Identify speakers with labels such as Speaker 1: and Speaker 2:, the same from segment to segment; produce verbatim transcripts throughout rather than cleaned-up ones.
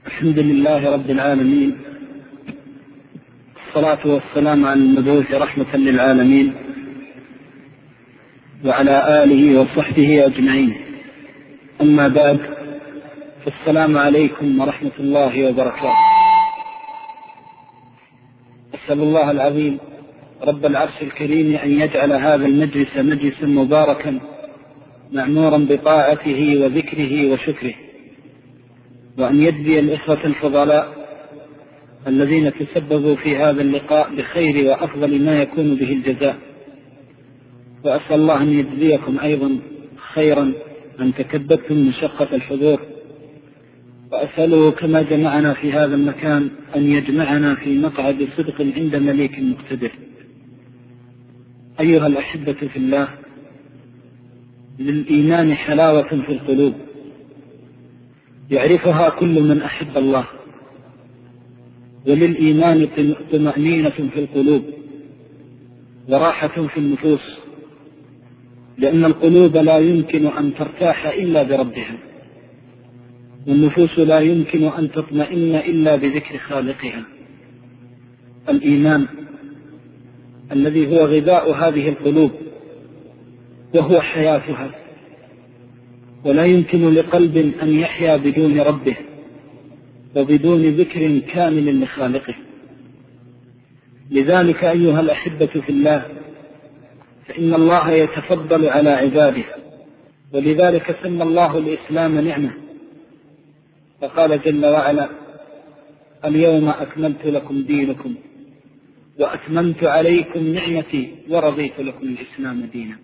Speaker 1: الحمد لله رب العالمين، الصلاة والسلام على المبعوث رحمة للعالمين وعلى آله وصحبه أجمعين. أما بعد، فالسلام عليكم ورحمة الله وبركاته. أسأل الله العظيم رب العرش الكريم أن يجعل هذا المجلس مجلسا مباركا معمورا بطاعته وذكره وشكره، وأن يجزي الإخوة الفضلاء الذين تسببوا في هذا اللقاء بخير وأفضل ما يكون به الجزاء، وأسأل الله أن يجزيكم أيضا خيرا أن تكبدتم مشقة الحضور، وأسأله كما جمعنا في هذا المكان أن يجمعنا في مقعد صدق عند مليك مقتدر. أيها الأحبة في الله، للإيمان حلاوة في القلوب يعرفها كل من أحب الله، وللإيمان طمأنينة في القلوب وراحة في النفوس، لأن القلوب لا يمكن أن ترتاح إلا بربها، والنفوس لا يمكن أن تطمئن إلا بذكر خالقها. الإيمان الذي هو غذاء هذه القلوب وهو حياتها، ولا يمكن لقلب أن يحيا بدون ربه وبدون ذكر كامل لخالقه. لذلك أيها الأحبة في الله، فإن الله يتفضل على عباده، ولذلك سمى الله الإسلام نعمة، فقال جل وعلا: اليوم أكملت لكم دينكم وأتممت عليكم نعمتي ورضيت لكم الإسلام دينا.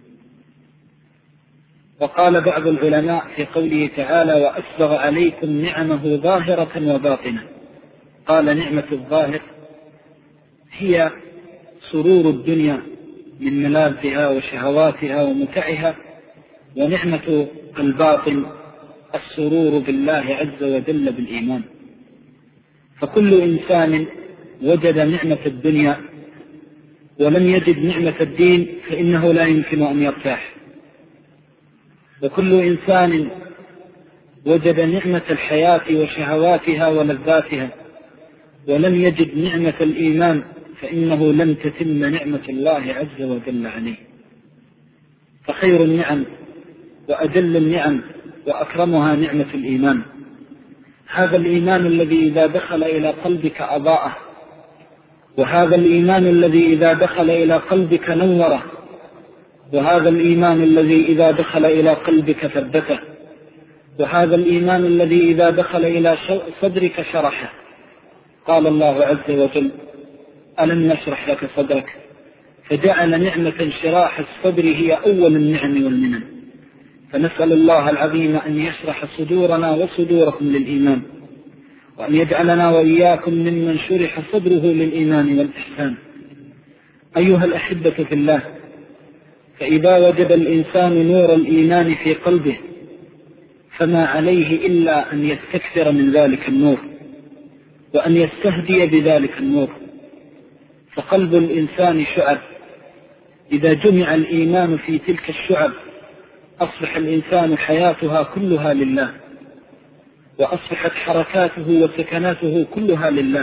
Speaker 1: وقال بعض العلماء في قوله تعالى: وأسبغ عليكم نعمه ظاهرة وباطنة، قال: نعمة الظاهر هي سرور الدنيا من ملاذها وشهواتها ومتعها، ونعمة الباطن السرور بالله عز وجل بالإيمان. فكل إنسان وجد نعمة الدنيا ولم يجد نعمة الدين فإنه لا يمكن أن يرتاح، وكل إنسان وجد نعمة الحياة وشهواتها ولذاتها ولم يجد نعمة الإيمان فإنه لن تتم نعمة الله عز وجل عليه. فخير النعم وأجل النعم وأكرمها نعمة الإيمان، هذا الإيمان الذي إذا دخل إلى قلبك أضاءه، وهذا الإيمان الذي إذا دخل إلى قلبك نوره، وهذا الإيمان الذي إذا دخل إلى قلبك ثبته، وهذا الإيمان الذي إذا دخل إلى صدرك شرحه. قال الله عز وجل: ألم نشرح لك صدرك، فجعل نعمة انشراح الصدر هي أول النعم والمنن. فنسأل الله العظيم أن يشرح صدورنا وصدوركم للإيمان، وأن يجعلنا وإياكم ممن شرح صدره للإيمان والإحسان. أيها الأحبة في الله، فإذا وجد الإنسان نور الإيمان في قلبه فما عليه إلا أن يستكثر من ذلك النور وأن يستهدي بذلك النور. فقلب الإنسان شعب، إذا جمع الإيمان في تلك الشعب أصبح الإنسان حياتها كلها لله، وأصبحت حركاته وسكناته كلها لله،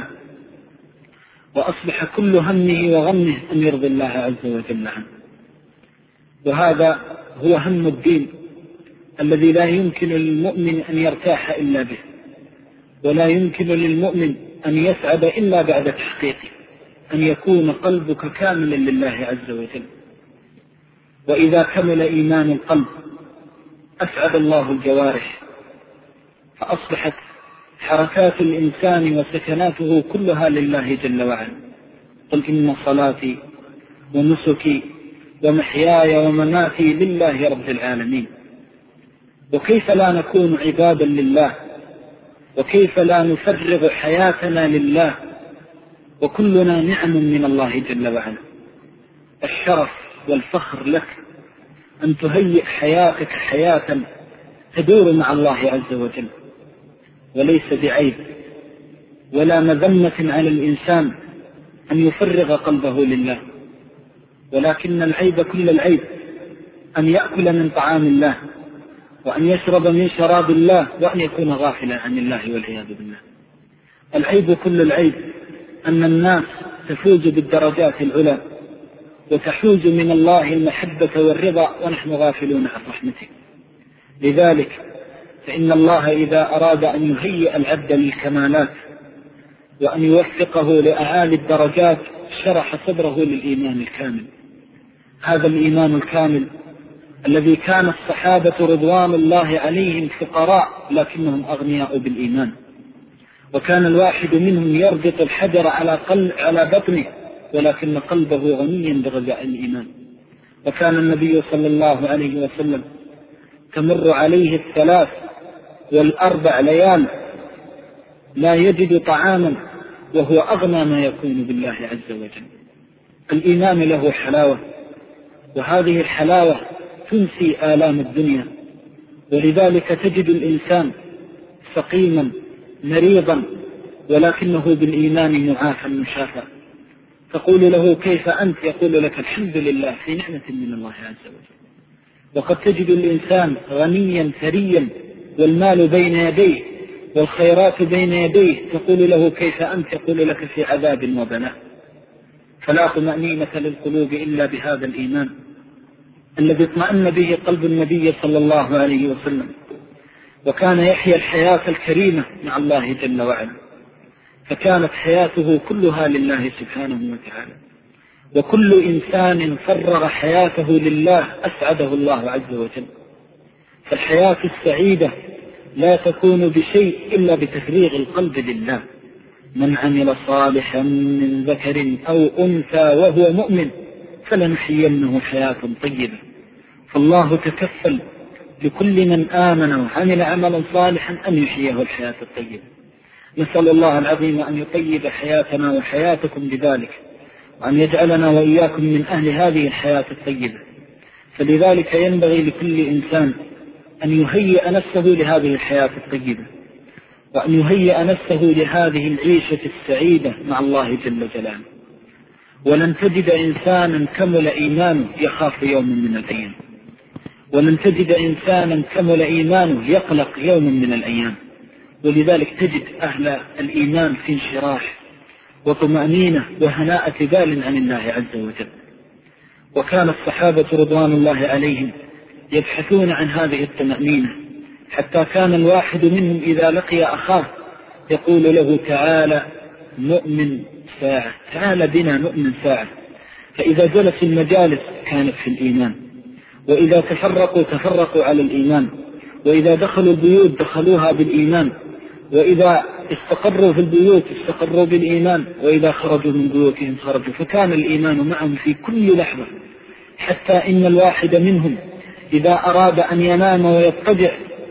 Speaker 1: وأصبح كل همه وغمه أن يرضي الله عز وجل عنه. وهذا هو هم الدين الذي لا يمكن للمؤمن أن يرتاح إلا به، ولا يمكن للمؤمن أن يسعد إلا بعد تحقيقه، أن يكون قلبك كاملا لله عز وجل. وإذا كمل إيمان القلب أسعد الله الجوارح، فأصبحت حركات الإنسان وسكناته كلها لله جل وعلا. قل إن صلاتي ونسكي ومحياي ومماتي لله رب العالمين. وكيف لا نكون عبادا لله، وكيف لا نفرغ حياتنا لله وكلنا نعم من الله جل وعلا. الشرف والفخر لك أن تهيئ حياتك حياة تدور مع الله عز وجل، وليس بعيب ولا مذمة على الإنسان أن يفرغ قلبه لله، ولكن العيب كل العيب أن يأكل من طعام الله وأن يشرب من شراب الله وأن يكون غافلا عن الله والعياذ بالله. العيب كل العيب أن الناس تفوز بالدرجات العلى وتحوز من الله المحبة والرضا ونحن غافلون عن رحمته. لذلك فإن الله إذا أراد أن يهيئ العبد للكمالات وأن يوفقه لأعالي الدرجات شرح صدره للإيمان الكامل. هذا الإيمان الكامل الذي كان الصحابة رضوان الله عليهم فقراء لكنهم أغنياء بالإيمان، وكان الواحد منهم يربط الحجر على قلب على بطنه ولكن قلبه غنيا بغذاء الإيمان. وكان النبي صلى الله عليه وسلم تمر عليه الثلاث والأربع ليال لا يجد طعاما وهو أغنى ما يكون بالله عز وجل. الإيمان له حلاوة، وهذه الحلاوة تنسي آلام الدنيا، ولذلك تجد الإنسان سقيما مريضا ولكنه بالإيمان معافى مشافى، تقول له كيف أنت؟ يقول لك الحمد لله في نعمة من الله عز وجل. وقد تجد الإنسان غنيا ثريا والمال بين يديه والخيرات بين يديه، تقول له كيف أنت؟ يقول لك في عذاب وبلاء. فلا طمأنينة للقلوب إلا بهذا الإيمان الذي اطمأن به قلب النبي صلى الله عليه وسلم، وكان يحيا الحياة الكريمة مع الله جل وعلا، فكانت حياته كلها لله سبحانه وتعالى. وكل إنسان فرغ حياته لله أسعده الله عز وجل. فالحياة السعيدة لا تكون بشيء إلا بتفريغ القلب لله. من عمل صالحا من ذكر أو أنثى وهو مؤمن فلنحيينه حياة طيبة. فالله تكفل لكل من آمن وعمل عملا صالحا أن يحييه الحياة الطيبة. نسأل الله العظيم أن يطيب حياتنا وحياتكم بذلك، وأن يجعلنا وإياكم من أهل هذه الحياة الطيبة. فلذلك ينبغي لكل إنسان أن يهيئ نفسه لهذه الحياة الطيبة، وأن يهيئ نفسه لهذه العيشة السعيدة مع الله جل جلاله. ولن تجد إنسانا كمل إيمانه يخاف يوم من الأيام، ولن تجد إنسانا كمل إيمانه يقلق يوم من الأيام. ولذلك تجد أهل الإيمان في انشراح وطمأنينة وهناءة بال عن الله عز وجل. وكان الصحابة رضوان الله عليهم يبحثون عن هذه الطمأنينة، حتى كان الواحد منهم إذا لقي أخاه يقول له تعالى نؤمن ساعة، تعالى بنا نؤمن ساعة. فإذا جلس المجالس كانت في الإيمان، وإذا تفرقوا تفرقوا على الإيمان، وإذا دخلوا البيوت دخلوها بالإيمان، وإذا استقروا في البيوت استقروا بالإيمان، وإذا خرجوا من بيوتهم خرجوا. فكان الإيمان معهم في كل لحظة، حتى إن الواحد منهم إذا أراد أن ينام ويضطجع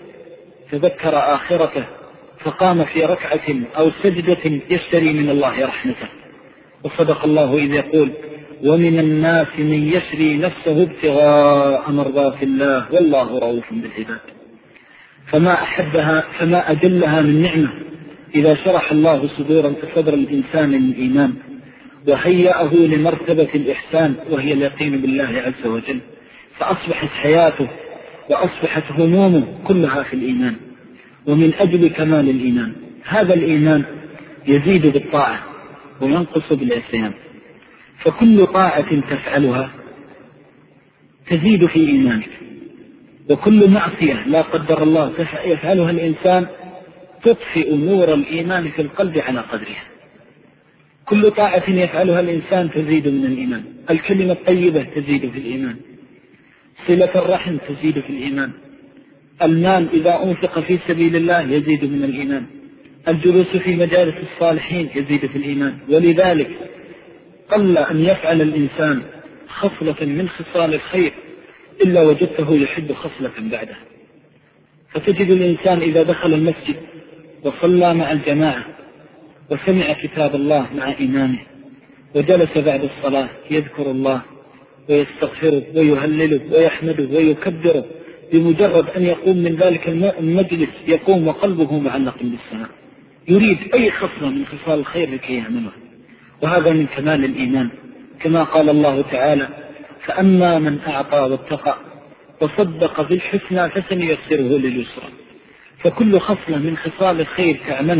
Speaker 1: تذكر آخرته فقام في ركعة أو سجدة يشتري من الله رحمته. وصدق الله إذ يقول ومن الناس من يشري نفسه ابتغاء مرضات الله والله رؤوف بالعباد. فما أحبها فما أجلها من نعمة إذا شرح الله صدور صدر الإنسان للإيمان وهيأه لمرتبة الإحسان وهي اليقين بالله عز وجل، فأصبحت حياته وأصبحت همومه كلها في الإيمان. ومن أجل كمال الإيمان هذا الإيمان يزيد بالطاعة وينقص بالعصيان، فكل طاعة تفعلها تزيد في إيمانك، وكل معصية لا قدر الله يفعلها الإنسان تطفئ نور الإيمان في القلب على قدرها. كل طاعة يفعلها الإنسان تزيد من الإيمان. الكلمة الطيبة تزيد في الإيمان، صلة الرحم تزيد في الإيمان، المال إذا أنفق في سبيل الله يزيد من الإيمان، الجلوس في مجالس الصالحين يزيد في الإيمان. ولذلك قل أن يفعل الإنسان خصلة من خصال الخير إلا وجدته يحب خصلة بعدها. فتجد الإنسان إذا دخل المسجد وصلى مع الجماعة وسمع كتاب الله مع إمامه وجلس بعد الصلاة يذكر الله ويستغفره ويهلله ويحمده ويكبره، بمجرد أن يقوم من ذلك المجلس يقوم وقلبه معلق بالسماء، يريد أي خصلة من خصال الخير لكي يعملها. وهذا من كمال الإيمان، كما قال الله تعالى فأما من أعطى واتقى وصدق بالحسنى فسنيسره لليسرى. فكل خصلة من خصال الخير تعملها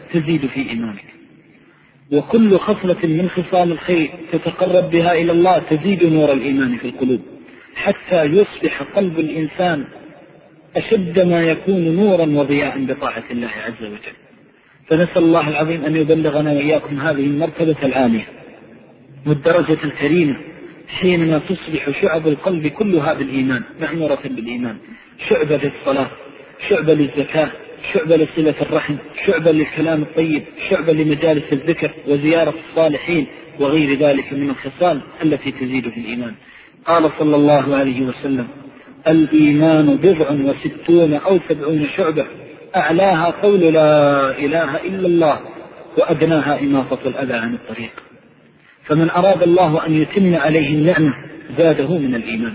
Speaker 1: تزيد في إيمانك، وكل خصلة من خصال الخير تتقرب بها إلى الله تزيد نور الإيمان في القلوب، حتى يصبح قلب الإنسان أشد ما يكون نورا وضياء بطاعة الله عز وجل. فنسأل الله العظيم أن يبلغنا وإياكم هذه المرتبة العالية والدرجة الكريمة، حينما تصبح شعب القلب كلها بالإيمان معمورة بالإيمان، شعبة للصلاة، شعبة للزكاة، شعبة لصلة الرحم، شعبة للكلام الطيب، شعبة لمجالس الذكر وزيارة الصالحين وغير ذلك من الخصال التي تزيد في الإيمان. قال صلى الله عليه وسلم: الإيمان بضع وستون أو سبعون شعبة، أعلاها قول لا إله إلا الله، وأدناها إماطة الأذى عن الطريق. فمن أراد الله أن يتم عليه النعمة زاده من الإيمان.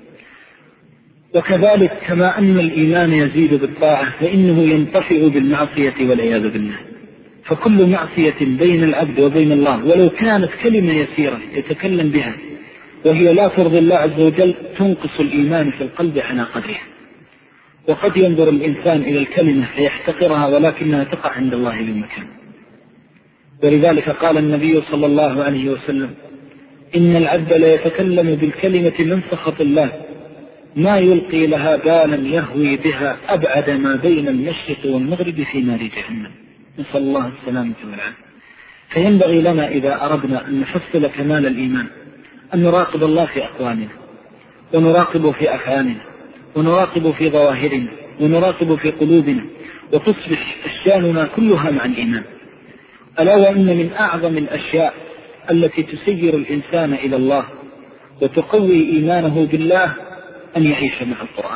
Speaker 1: وكذلك كما أن الإيمان يزيد بالطاعة فإنه ينطفئ بالمعصية والعياذ بالله. فكل معصية بين العبد وبين الله ولو كانت كلمة يسيرة يتكلم بها وهي لا ترضي الله عز وجل تنقص الإيمان في القلب على قدرها. وقد ينظر الإنسان إلى الكلمة فيحتقرها ولكنها تقع عند الله بمكان. ولذلك قال النبي صلى الله عليه وسلم: إن العبد لا يتكلم بالكلمة من سخط الله ما يلقي لها بالا يهوي بها أبعد ما بين المشرق والمغرب في نار جهنم. نسأل الله السلامة والعافية. فينبغي لنا إذا أردنا أن نحصل كمال الإيمان أن نراقب الله في أقوالنا، ونراقب في أفعالنا، ونراقب في ظواهرنا، ونراقب في قلوبنا، وتصبح أشياءنا كلها مع الإيمان. ألا وإن من أعظم الأشياء التي تسير الإنسان إلى الله وتقوي إيمانه بالله أن يعيش مع القرآن،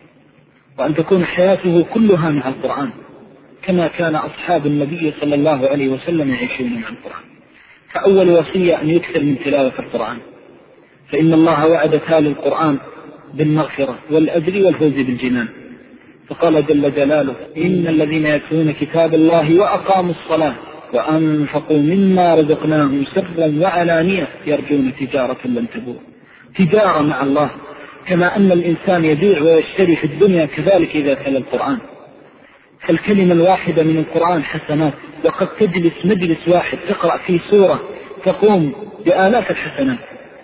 Speaker 1: وأن تكون حياته كلها مع القرآن، كما كان أصحاب النبي صلى الله عليه وسلم يعيشون مع القرآن. فأول وصية أن يكثر من تلاوة القرآن، فإن الله وعد تالي القرآن بالمغفرة والأجر والفوز بالجنان. فقال جل جلاله: إن الذين يتلون كتاب الله وأقاموا الصلاة وأنفقوا مما رزقناهم سرا وعلانية يرجون تجارة لن تبور. تجارة مع الله، كما أن الإنسان يبيع ويشتري في الدنيا كذلك إذا تلا القرآن. فالكلمة الواحدة من القرآن حسنات، وقد تجلس مجلس واحد تقرأ فيه سورة تقوم بآلاف الحسنات،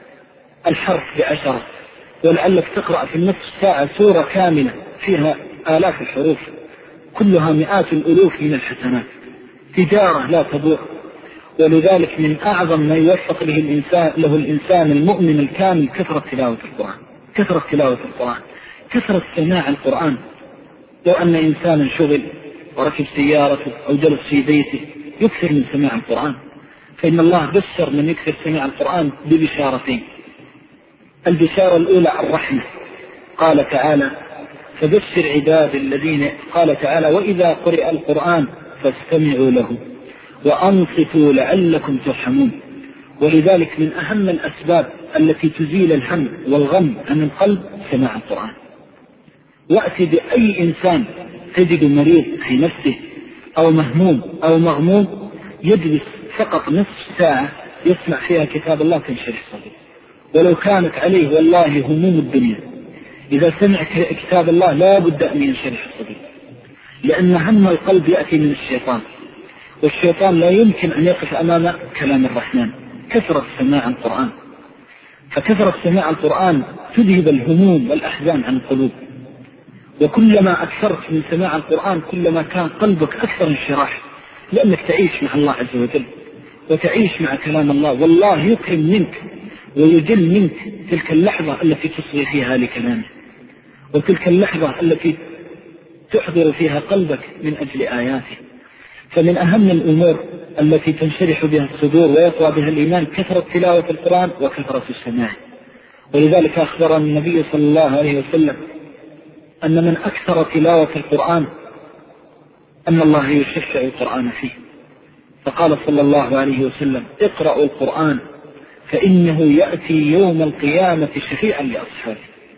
Speaker 1: الحرف بعشرة، ولعلك تقرأ في النصف ساعة سورة كاملة فيها آلاف الحروف كلها مئات الألوف من الحسنات. تجارة لا تبور. ولذلك من أعظم ما يوفق له الإنسان, له الإنسان المؤمن الكامل كثرة تلاوة القرآن، كثرة تلاوة القرآن، كثرة سماع القرآن. لو أن إنسانا شغل وركب سيارته أو جلس في بيته يكثر من سماع القرآن، فإن الله بشر من يكثر سماع القرآن ببشارتين. البشارة الأولى الرحمة، قال تعالى: فبشر عباد الذين، قال تعالى: وإذا قرئ القرآن فاستمعوا له وأنصتوا لعلكم ترحمون. ولذلك من أهم الأسباب التي تزيل الهم والغم عن القلب سماع القرآن. وأتي بأي إنسان تجد مريض في نفسه أو مهموم أو مغموم يجلس فقط نصف ساعة يسمع فيها كتاب الله تنشرح صدره، ولو كانت عليه والله هموم الدنيا إذا سمع كتاب الله لا بد أن ينشرح صدره، لأن هم القلب يأتي من الشيطان، والشيطان لا يمكن أن يقف أمام كلام الرحمن. كثرة سماع القرآن، فكثرة سماع القرآن تذهب الهموم والأحزان عن القلوب. وكلما أكثرت من سماع القرآن كلما كان قلبك أكثر انشراح، لأنك تعيش مع الله عز وجل وتعيش مع كلام الله، والله يكرم منك ويجل منك تلك اللحظة التي تصغي فيها لكلامه، وتلك اللحظة التي تحضر فيها قلبك من أجل آياته. فمن أهم الأمور التي تنشرح بها الصدور ويقوى بها الإيمان كثرة تلاوة القرآن وكثرة السماع. ولذلك أخبر النبي صلى الله عليه وسلم أن من أكثر تلاوة القرآن أن الله يشفع القرآن فيه، فقال صلى الله عليه وسلم: اقرأوا القرآن فإنه يأتي يوم القيامة شفيعا لأصحابه.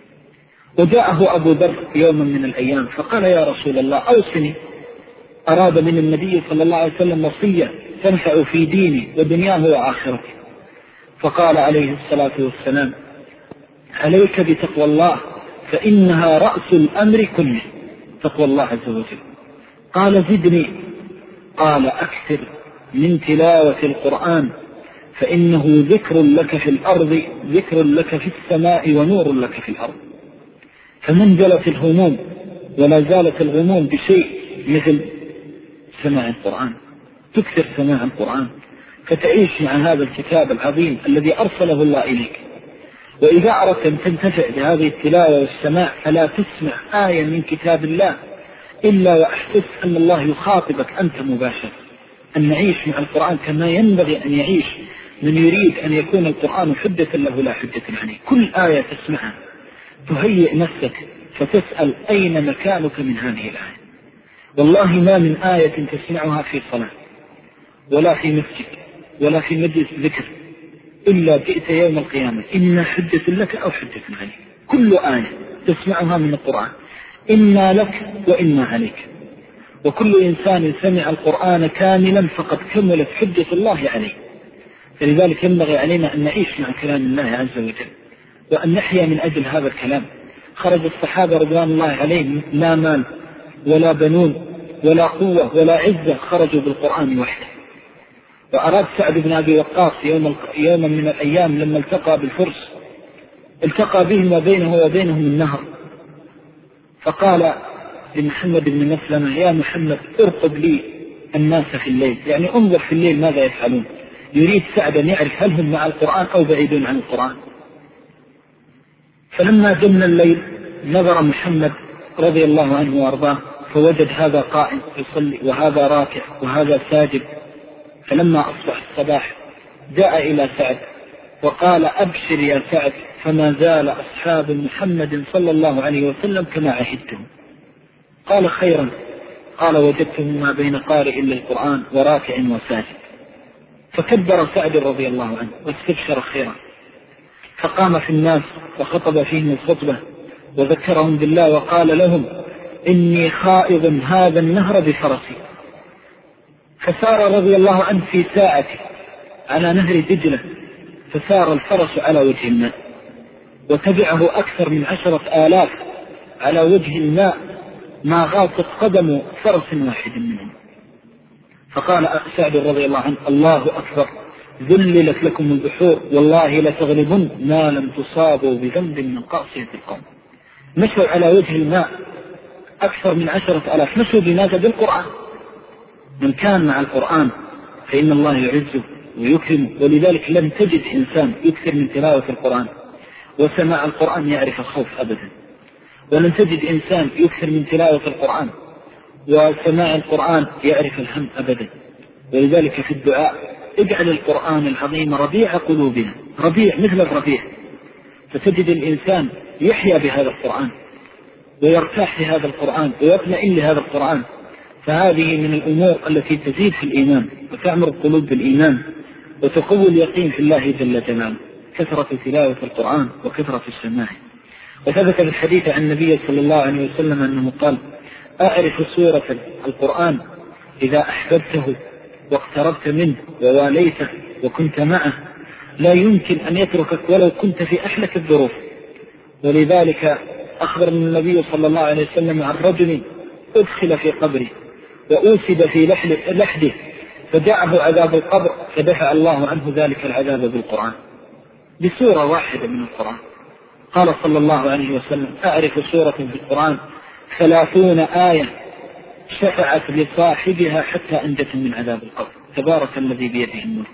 Speaker 1: وجاءه أبو ذر يوما من الأيام فقال: يا رسول الله أوصني. أراد من النبي صلى الله عليه وسلم وصية تنفع في ديني ودنياه وآخرته. فقال عليه الصلاة والسلام: عليك بتقوى الله فإنها رأس الأمر كله، تقوى الله عز وجل. قال: زدني. قال أكثر من تلاوة القرآن فإنه ذكر لك في الأرض ذكر لك في السماء ونور لك في الأرض. فمنزلت الهموم ولا زالت الغموم بشيء مثل سماع القرآن. تكثر سماع القرآن فتعيش مع هذا الكتاب العظيم الذي أرسله الله إليك. وإذا أردت أن تنتفع بهذه التلاوة والسماع فلا تسمع آية من كتاب الله إلا وأحسس أن الله يخاطبك أنت مباشرة، أن نعيش مع القرآن كما ينبغي أن يعيش من يريد أن يكون القرآن حجة له لا حجة عليه. كل آية تسمعها تهيئ نفسك فتسأل أين مكانك من هذه الآية. والله ما من آية تسمعها في صلاة ولا في مسجد ولا في مجلس ذكر إلا جئت يوم القيامة إما حجة لك أو حجة عليك. كل آية تسمعها من القرآن إما لك وإما عليك. وكل إنسان سمع القرآن كاملا فقد كملت حجة الله عليه. فلذلك ينبغي علينا أن نعيش مع كلام الله عز وجل وأن نحيا من أجل هذا الكلام. خرج الصحابة رضوان الله عليهم لا مال ولا بنون ولا قوة ولا عزة، خرجوا بالقرآن وحده. وأراد سعد بن أبي وقاص يوم يوما من الأيام لما التقى بالفرس التقى بهم وبينه وبينهم النهر، فقال لمحمد بن مسلمة يا محمد ارقب لي الناس في الليل، يعني انظر في الليل ماذا يفعلون. يريد سعد أن يعرف هل هم مع القرآن أو بعيدون عن القرآن. فلما جن الليل نظر محمد رضي الله عنه وارضاه فوجد هذا قائم يصلي وهذا راكع وهذا ساجد. فلما أصبح الصباح جاء إلى سعد وقال أبشر يا سعد فما زال أصحاب محمد صلى الله عليه وسلم كما عهدتهم. قال خيرا. قال وجدتهم ما بين قارئ للقرآن وراكع وساجد. فكبر سعد رضي الله عنه واستبشر خيرا، فقام في الناس وخطب فيهم الخطبة وذكرهم بالله وقال لهم إني خائض هذا النهر بفرسي. فسار رضي الله عنه في ساعته على نهر دجلة، فسار الفرس على وجه الماء وتبعه أكثر من عشرة آلاف على وجه الماء ما غاطت قدم فرس واحد منهم. فقال سعد رضي الله عنه الله أكبر ذللت لكم البحور والله لتغلبن ما لم تصابوا بذنب من قاصية القوم. مشوا على وجه الماء أكثر من عشرة آلاف، مشوا بماذا؟ بالقرآن. من كان مع القرآن فإن الله يعزه ويكرمه. ولذلك لم تجد إنسان يكثر من تلاوة القرآن وسماع القرآن يعرف الخوف أبدا، ولن تجد إنسان يكثر من تلاوة القرآن وسماع القرآن يعرف الهم أبدا. ولذلك في الدعاء اجعل القرآن العظيم ربيع قلوبنا، ربيع مثل الربيع، فتجد الإنسان يحيا بهذا القرآن ويرتاح لهذا القرآن ويطمئن لهذا القرآن. فهذه من الأمور التي تزيد في الإيمان وتعمر القلوب بالإيمان وتقوي اليقين في الله جل جلاله، كثرة تلاوة القرآن وكثرة السماع. وثبت في الحديث عن النبي صلى الله عليه وسلم أنه قال أعرف سورة القرآن إذا أحببته واقتربت منه وواليته وكنت معه لا يمكن أن يتركك ولو كنت في أحلك الظروف. ولذلك أخبر النبي صلى الله عليه وسلم عن رجل أدخل في قبره وأوسد في لحده فجاءه عذاب القبر فدفع الله عنه ذلك العذاب بالقرآن، بسورة واحدة من القرآن. قال صلى الله عليه وسلم أعرف سورة في القرآن ثلاثون آية شفعت لصاحبها حتى أنجت من عذاب القبر، تبارك الذي بيده الملك.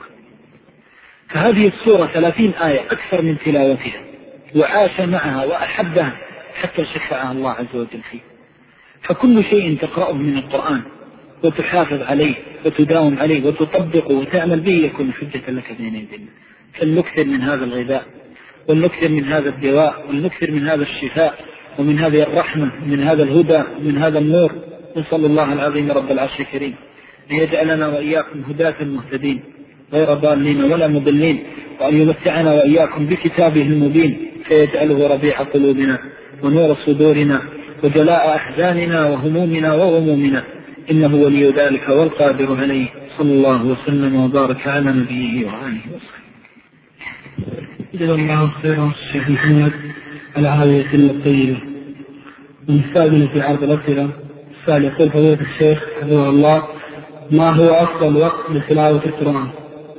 Speaker 1: فهذه السورة ثلاثين آية أكثر من تلاوتها، وعاش معها وأحبها حتى شفعها الله عز وجل فيه. فكل شيء تقرأه من القرآن وتحافظ عليه وتداوم عليه وتطبقه وتعمل به يكون حجة لك بين يدينا. فلنكثر من هذا الغذاء ولنكثر من هذا الدواء ولنكثر من هذا الشفاء ومن هذه الرحمة ومن هذا الهدى ومن هذا النور. نسأل الله العظيم رب العرش الكريم أن يجعلنا وإياكم هداة مهتدين غير ضالين ولا مضلين، وأن يمتعنا وإياكم بكتابه المبين فيجعله ربيع قلوبنا ونور صدورنا وجلاء أحزاننا وهمومنا وغمومنا، إنه ولي ذلك والقادر عليه. صلى الله وسلم وبارك على نبيه وآله وصحبه.
Speaker 2: جزا الله خيرا الشيخ محمد العالية الطيبة. ونستأذن في عرض الأسئلة. السؤال يقول فضيلة الشيخ حفظه الله ما هو أفضل وقت لتلاوة القرآن؟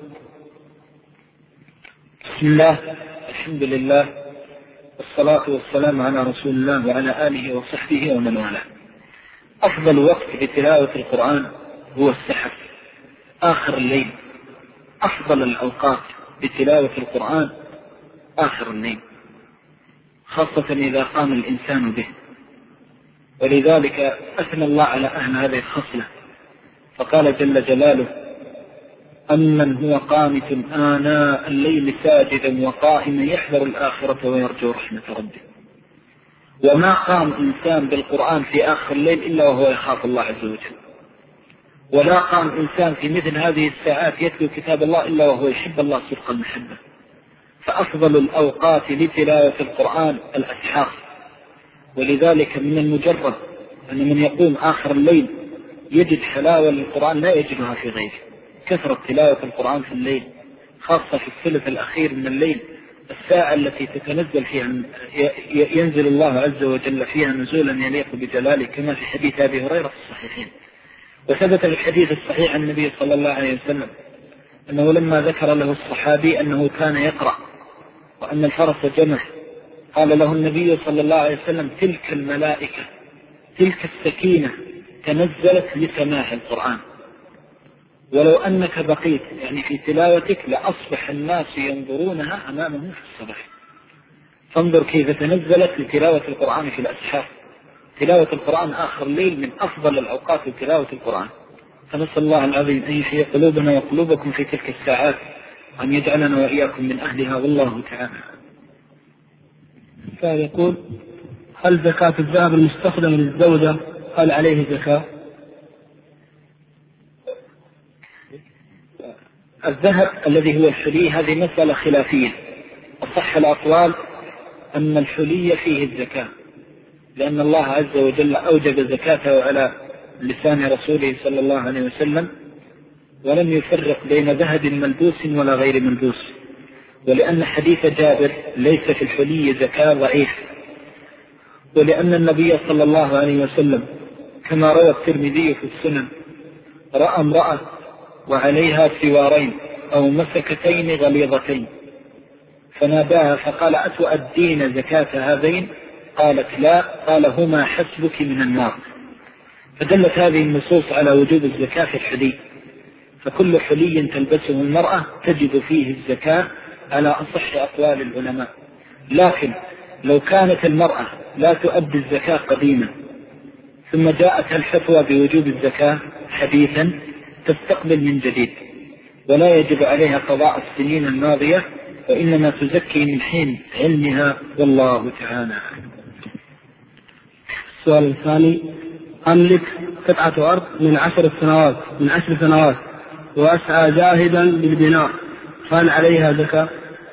Speaker 1: بسم الله، الحمد لله، والصلاة والسلام على رسول الله وعلى آله وصحبه ومن والاه. أفضل وقت لتلاوة القرآن هو السحر، آخر الليل. أفضل الأوقات لتلاوة القرآن آخر الليل، خاصة إذا قام الإنسان به. ولذلك أثنى الله على أهل هذه الخصلة فقال جل جلاله: أمن هو قانت آناء الليل ساجدا وقائما يحذر الآخرة ويرجو رحمة ربه. وما قام إنسان بالقرآن في آخر الليل إلا وهو يخاف الله عز وجل، ولا قام إنسان في مثل هذه الساعات يتلو كتاب الله إلا وهو يحب الله صدق المحبة. فأفضل الأوقات لتلاوة القرآن الأسحار. ولذلك من المجرد أن من يقوم آخر الليل يجد حلاوة للقرآن لا يجدها في غيره. كثرة تلاوة القرآن في الليل، خاصة في الثلث الأخير من الليل، الساعة التي تتنزل فيها ينزل الله عز وجل فيها نزولا يليق بجلاله، كما في حديث أبي هريرة في الصحيحين. وثبت في الحديث الصحيح عن النبي صلى الله عليه وسلم أنه لما ذكر له الصحابي أنه كان يقرأ وأن الفرس جمح، قال له النبي صلى الله عليه وسلم: تلك الملائكة، تلك السكينة تنزلت لسماع القرآن، ولو أنك بقيت يعني في تلاوتك لأصبح الناس ينظرونها أمامهم في الصباح. فانظر كيف تنزلت لتلاوة القرآن في الأسحار. تلاوة القرآن آخر الليل من أفضل الأوقات لتلاوة القرآن. فنسأل الله العظيم أن يحيي قلوبنا وقلوبكم في تلك الساعات، وأن يجعلنا وإياكم من أهلها، والله تعالى.
Speaker 2: فيقول: هل زكاة الذهب المستخدم للزوجة هل عليه زكاة؟
Speaker 1: الذهب الذي هو الحلي هذه مسألة خلافية. أصح الأقوال أن الحلي فيه الزكاة، لأن الله عز وجل أوجب زكاته على لسان رسوله صلى الله عليه وسلم، ولم يفرق بين ذهب ملبوس ولا غير ملبوس. ولأن حديث جابر ليس في الحلي زكاة ضعيف، ولأن النبي صلى الله عليه وسلم كما روى الترمذي في السنن رأى امرأة وعليها سوارين أو مسكتين غليظتين فناداها فقال: أتؤدين زكاة هذين؟ قالت: لا. قال: هما حسبك من النار. فدلت هذه النصوص على وجوب الزكاة في الحلي. فكل حلي تلبسه المرأة تجد فيه الزكاة على أصح أقوال العلماء. لكن لو كانت المرأة لا تؤدي الزكاة قديما ثم جاءتها الفتوى بوجوب الزكاة حديثا تستقبل من جديد، ولا يجب عليها قضاء السنين الماضية، وإنما تزكي من حين علمها، والله تعالى.
Speaker 2: السؤال الثاني: أملك قطعة أرض من عشر سنوات من عشر سنوات وأسعى جاهدا للبناء، هل عليها زكاة؟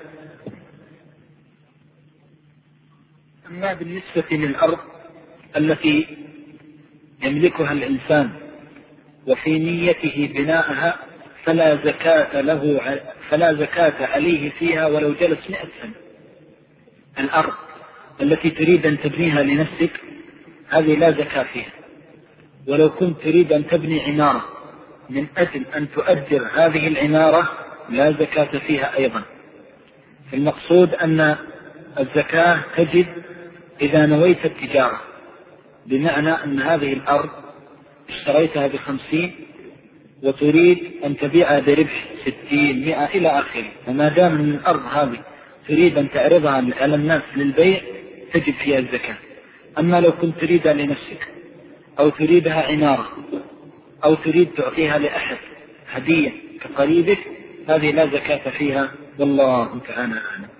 Speaker 1: أما بالنسبة للأرض التي يملكها الإنسان وفي نيته بناءها فلا زكاة له فلا زكاة عليه فيها ولو جلس مئة سنة. الأرض التي تريد أن تبنيها لنفسك هذه لا زكاة فيها، ولو كنت تريد أن تبني عمارة من أجل أن تؤجر هذه العمارة لا زكاة فيها أيضا. المقصود أن الزكاة تجد إذا نويت التجارة، بمعنى أن هذه الأرض اشتريتها بخمسين وتريد أن تبيعها بربح ستين مئة إلى آخره، فما دام من الأرض هذه تريد أن تعرضها على الناس للبيع تجب فيها الزكاة. أما لو كنت تريدها لنفسك أو تريدها عمارة أو تريد تعطيها لأحد هدية كقريبك هذه لا زكاة فيها، والله تعالى أعلم.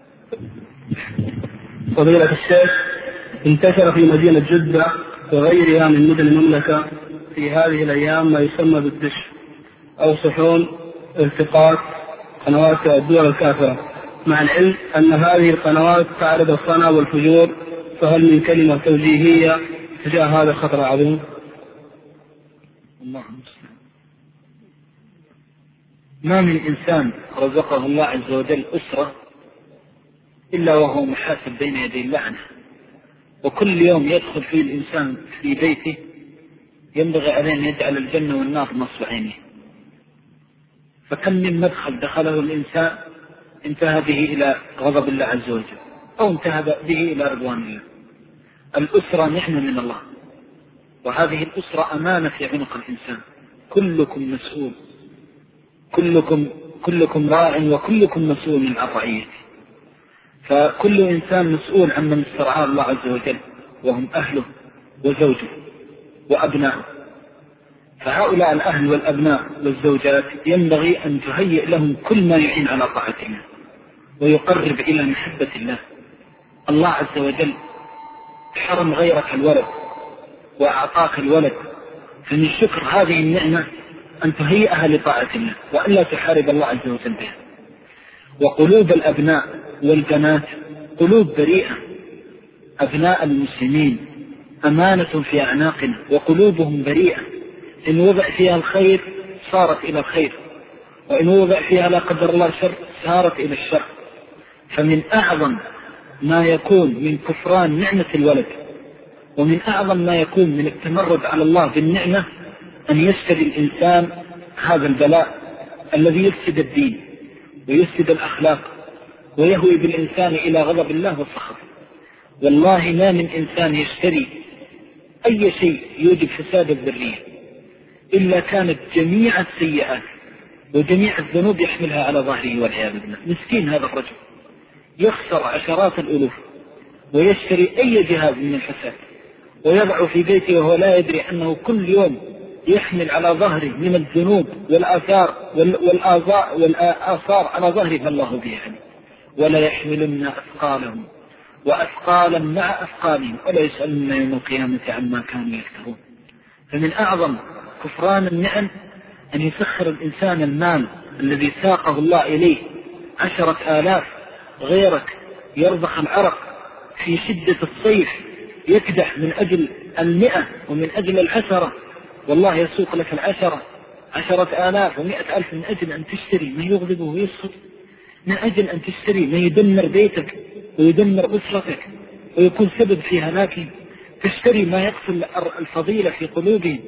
Speaker 2: فضيلة الشيخ، انتشر في مدينة جدة وغيرها من مدن المملكة في هذه الأيام ما يسمى بالدش أو صحون التقاط قنوات الدول الكافرة، مع العلم أن هذه القنوات تعرض الخنا والفجور، فهل من كلمة توجيهية تجاه هذا الخطر العظيم؟
Speaker 1: الله المستعان. ما من إنسان رزقه الله عز وجل أسرة إلا وهو محاسب بين يدي الله عنه، وكل يوم يدخل فيه الإنسان في بيته ينبغي عليه أن يجعل الجنة والنار نصب عينه. فكم من مدخل دخله الإنسان انتهى به إلى غضب الله عز وجل أو انتهى به إلى رضوان الله. الأسرة نعمة من الله، وهذه الأسرة أمانة في عنق الإنسان. كلكم مسؤول، كلكم كلكم راع وكلكم مسؤول عن رعيته. فكل إنسان مسؤول عمن استرعاه الله عز وجل، وهم أهله وزوجه وأبنائه. فهؤلاء الأهل والأبناء والزوجات ينبغي أن تهيئ لهم كل ما يعين على طاعة الله ويقرب إلى محبة الله. الله عز وجل حرم غيرك الولد وأعطاك الولد، فمن شكر هذه النعمة أن تهيئها لطاعة الله وألا تحارب الله عز وجل بها. وقلوب الأبناء والبنات قلوب بريئة. أبناء المسلمين أمانة في أعناقنا وقلوبهم بريئة، إن وضع فيها الخير صارت إلى الخير، وإن وضع فيها لا قدر الله شر صارت إلى الشر. فمن أعظم ما يكون من كفران نعمة الولد، ومن أعظم ما يكون من التمرد على الله بالنعمة، أن يشتري الإنسان هذا البلاء الذي يفسد الدين ويفسد الأخلاق ويهوي بالإنسان إلى غضب الله والسخط. والله ما من إنسان يشتري أي شيء يوجب فساد الذرية إلا كانت جميع السيئات وجميع الذنوب يحملها على ظهره والعياذ بالله. مسكين هذا الرجل يخسر عشرات الألوف ويشتري أي جهاز من الفساد ويضع في بيته وهو لا يدري أنه كل يوم يحمل على ظهره من الذنوب والآثار والآثار والآثار على ظهره فالله به يعني. ولا يحملن أثقالهم وأثقالا مع أثقالهم ولا يسألن يوم القيامة عما كانوا يفترون. فمن أعظم كفران النعم أن يسخر الإنسان المال الذي ساقه الله إليه عشرة آلاف، غيرك يرضخ العرق في شدة الصيف يكدح من أجل المئة ومن أجل العشرة، والله يسوق لك العشرة عشرة آلاف ومئة ألف من أجل أن تشتري ما يغضبه ويسخط، من أجل أن تشتري ما يدمر بيتك ويدمر أسرتك ويكون سبب في هلاكهم. تشتري ما يقتل الفضيلة في قلوبهم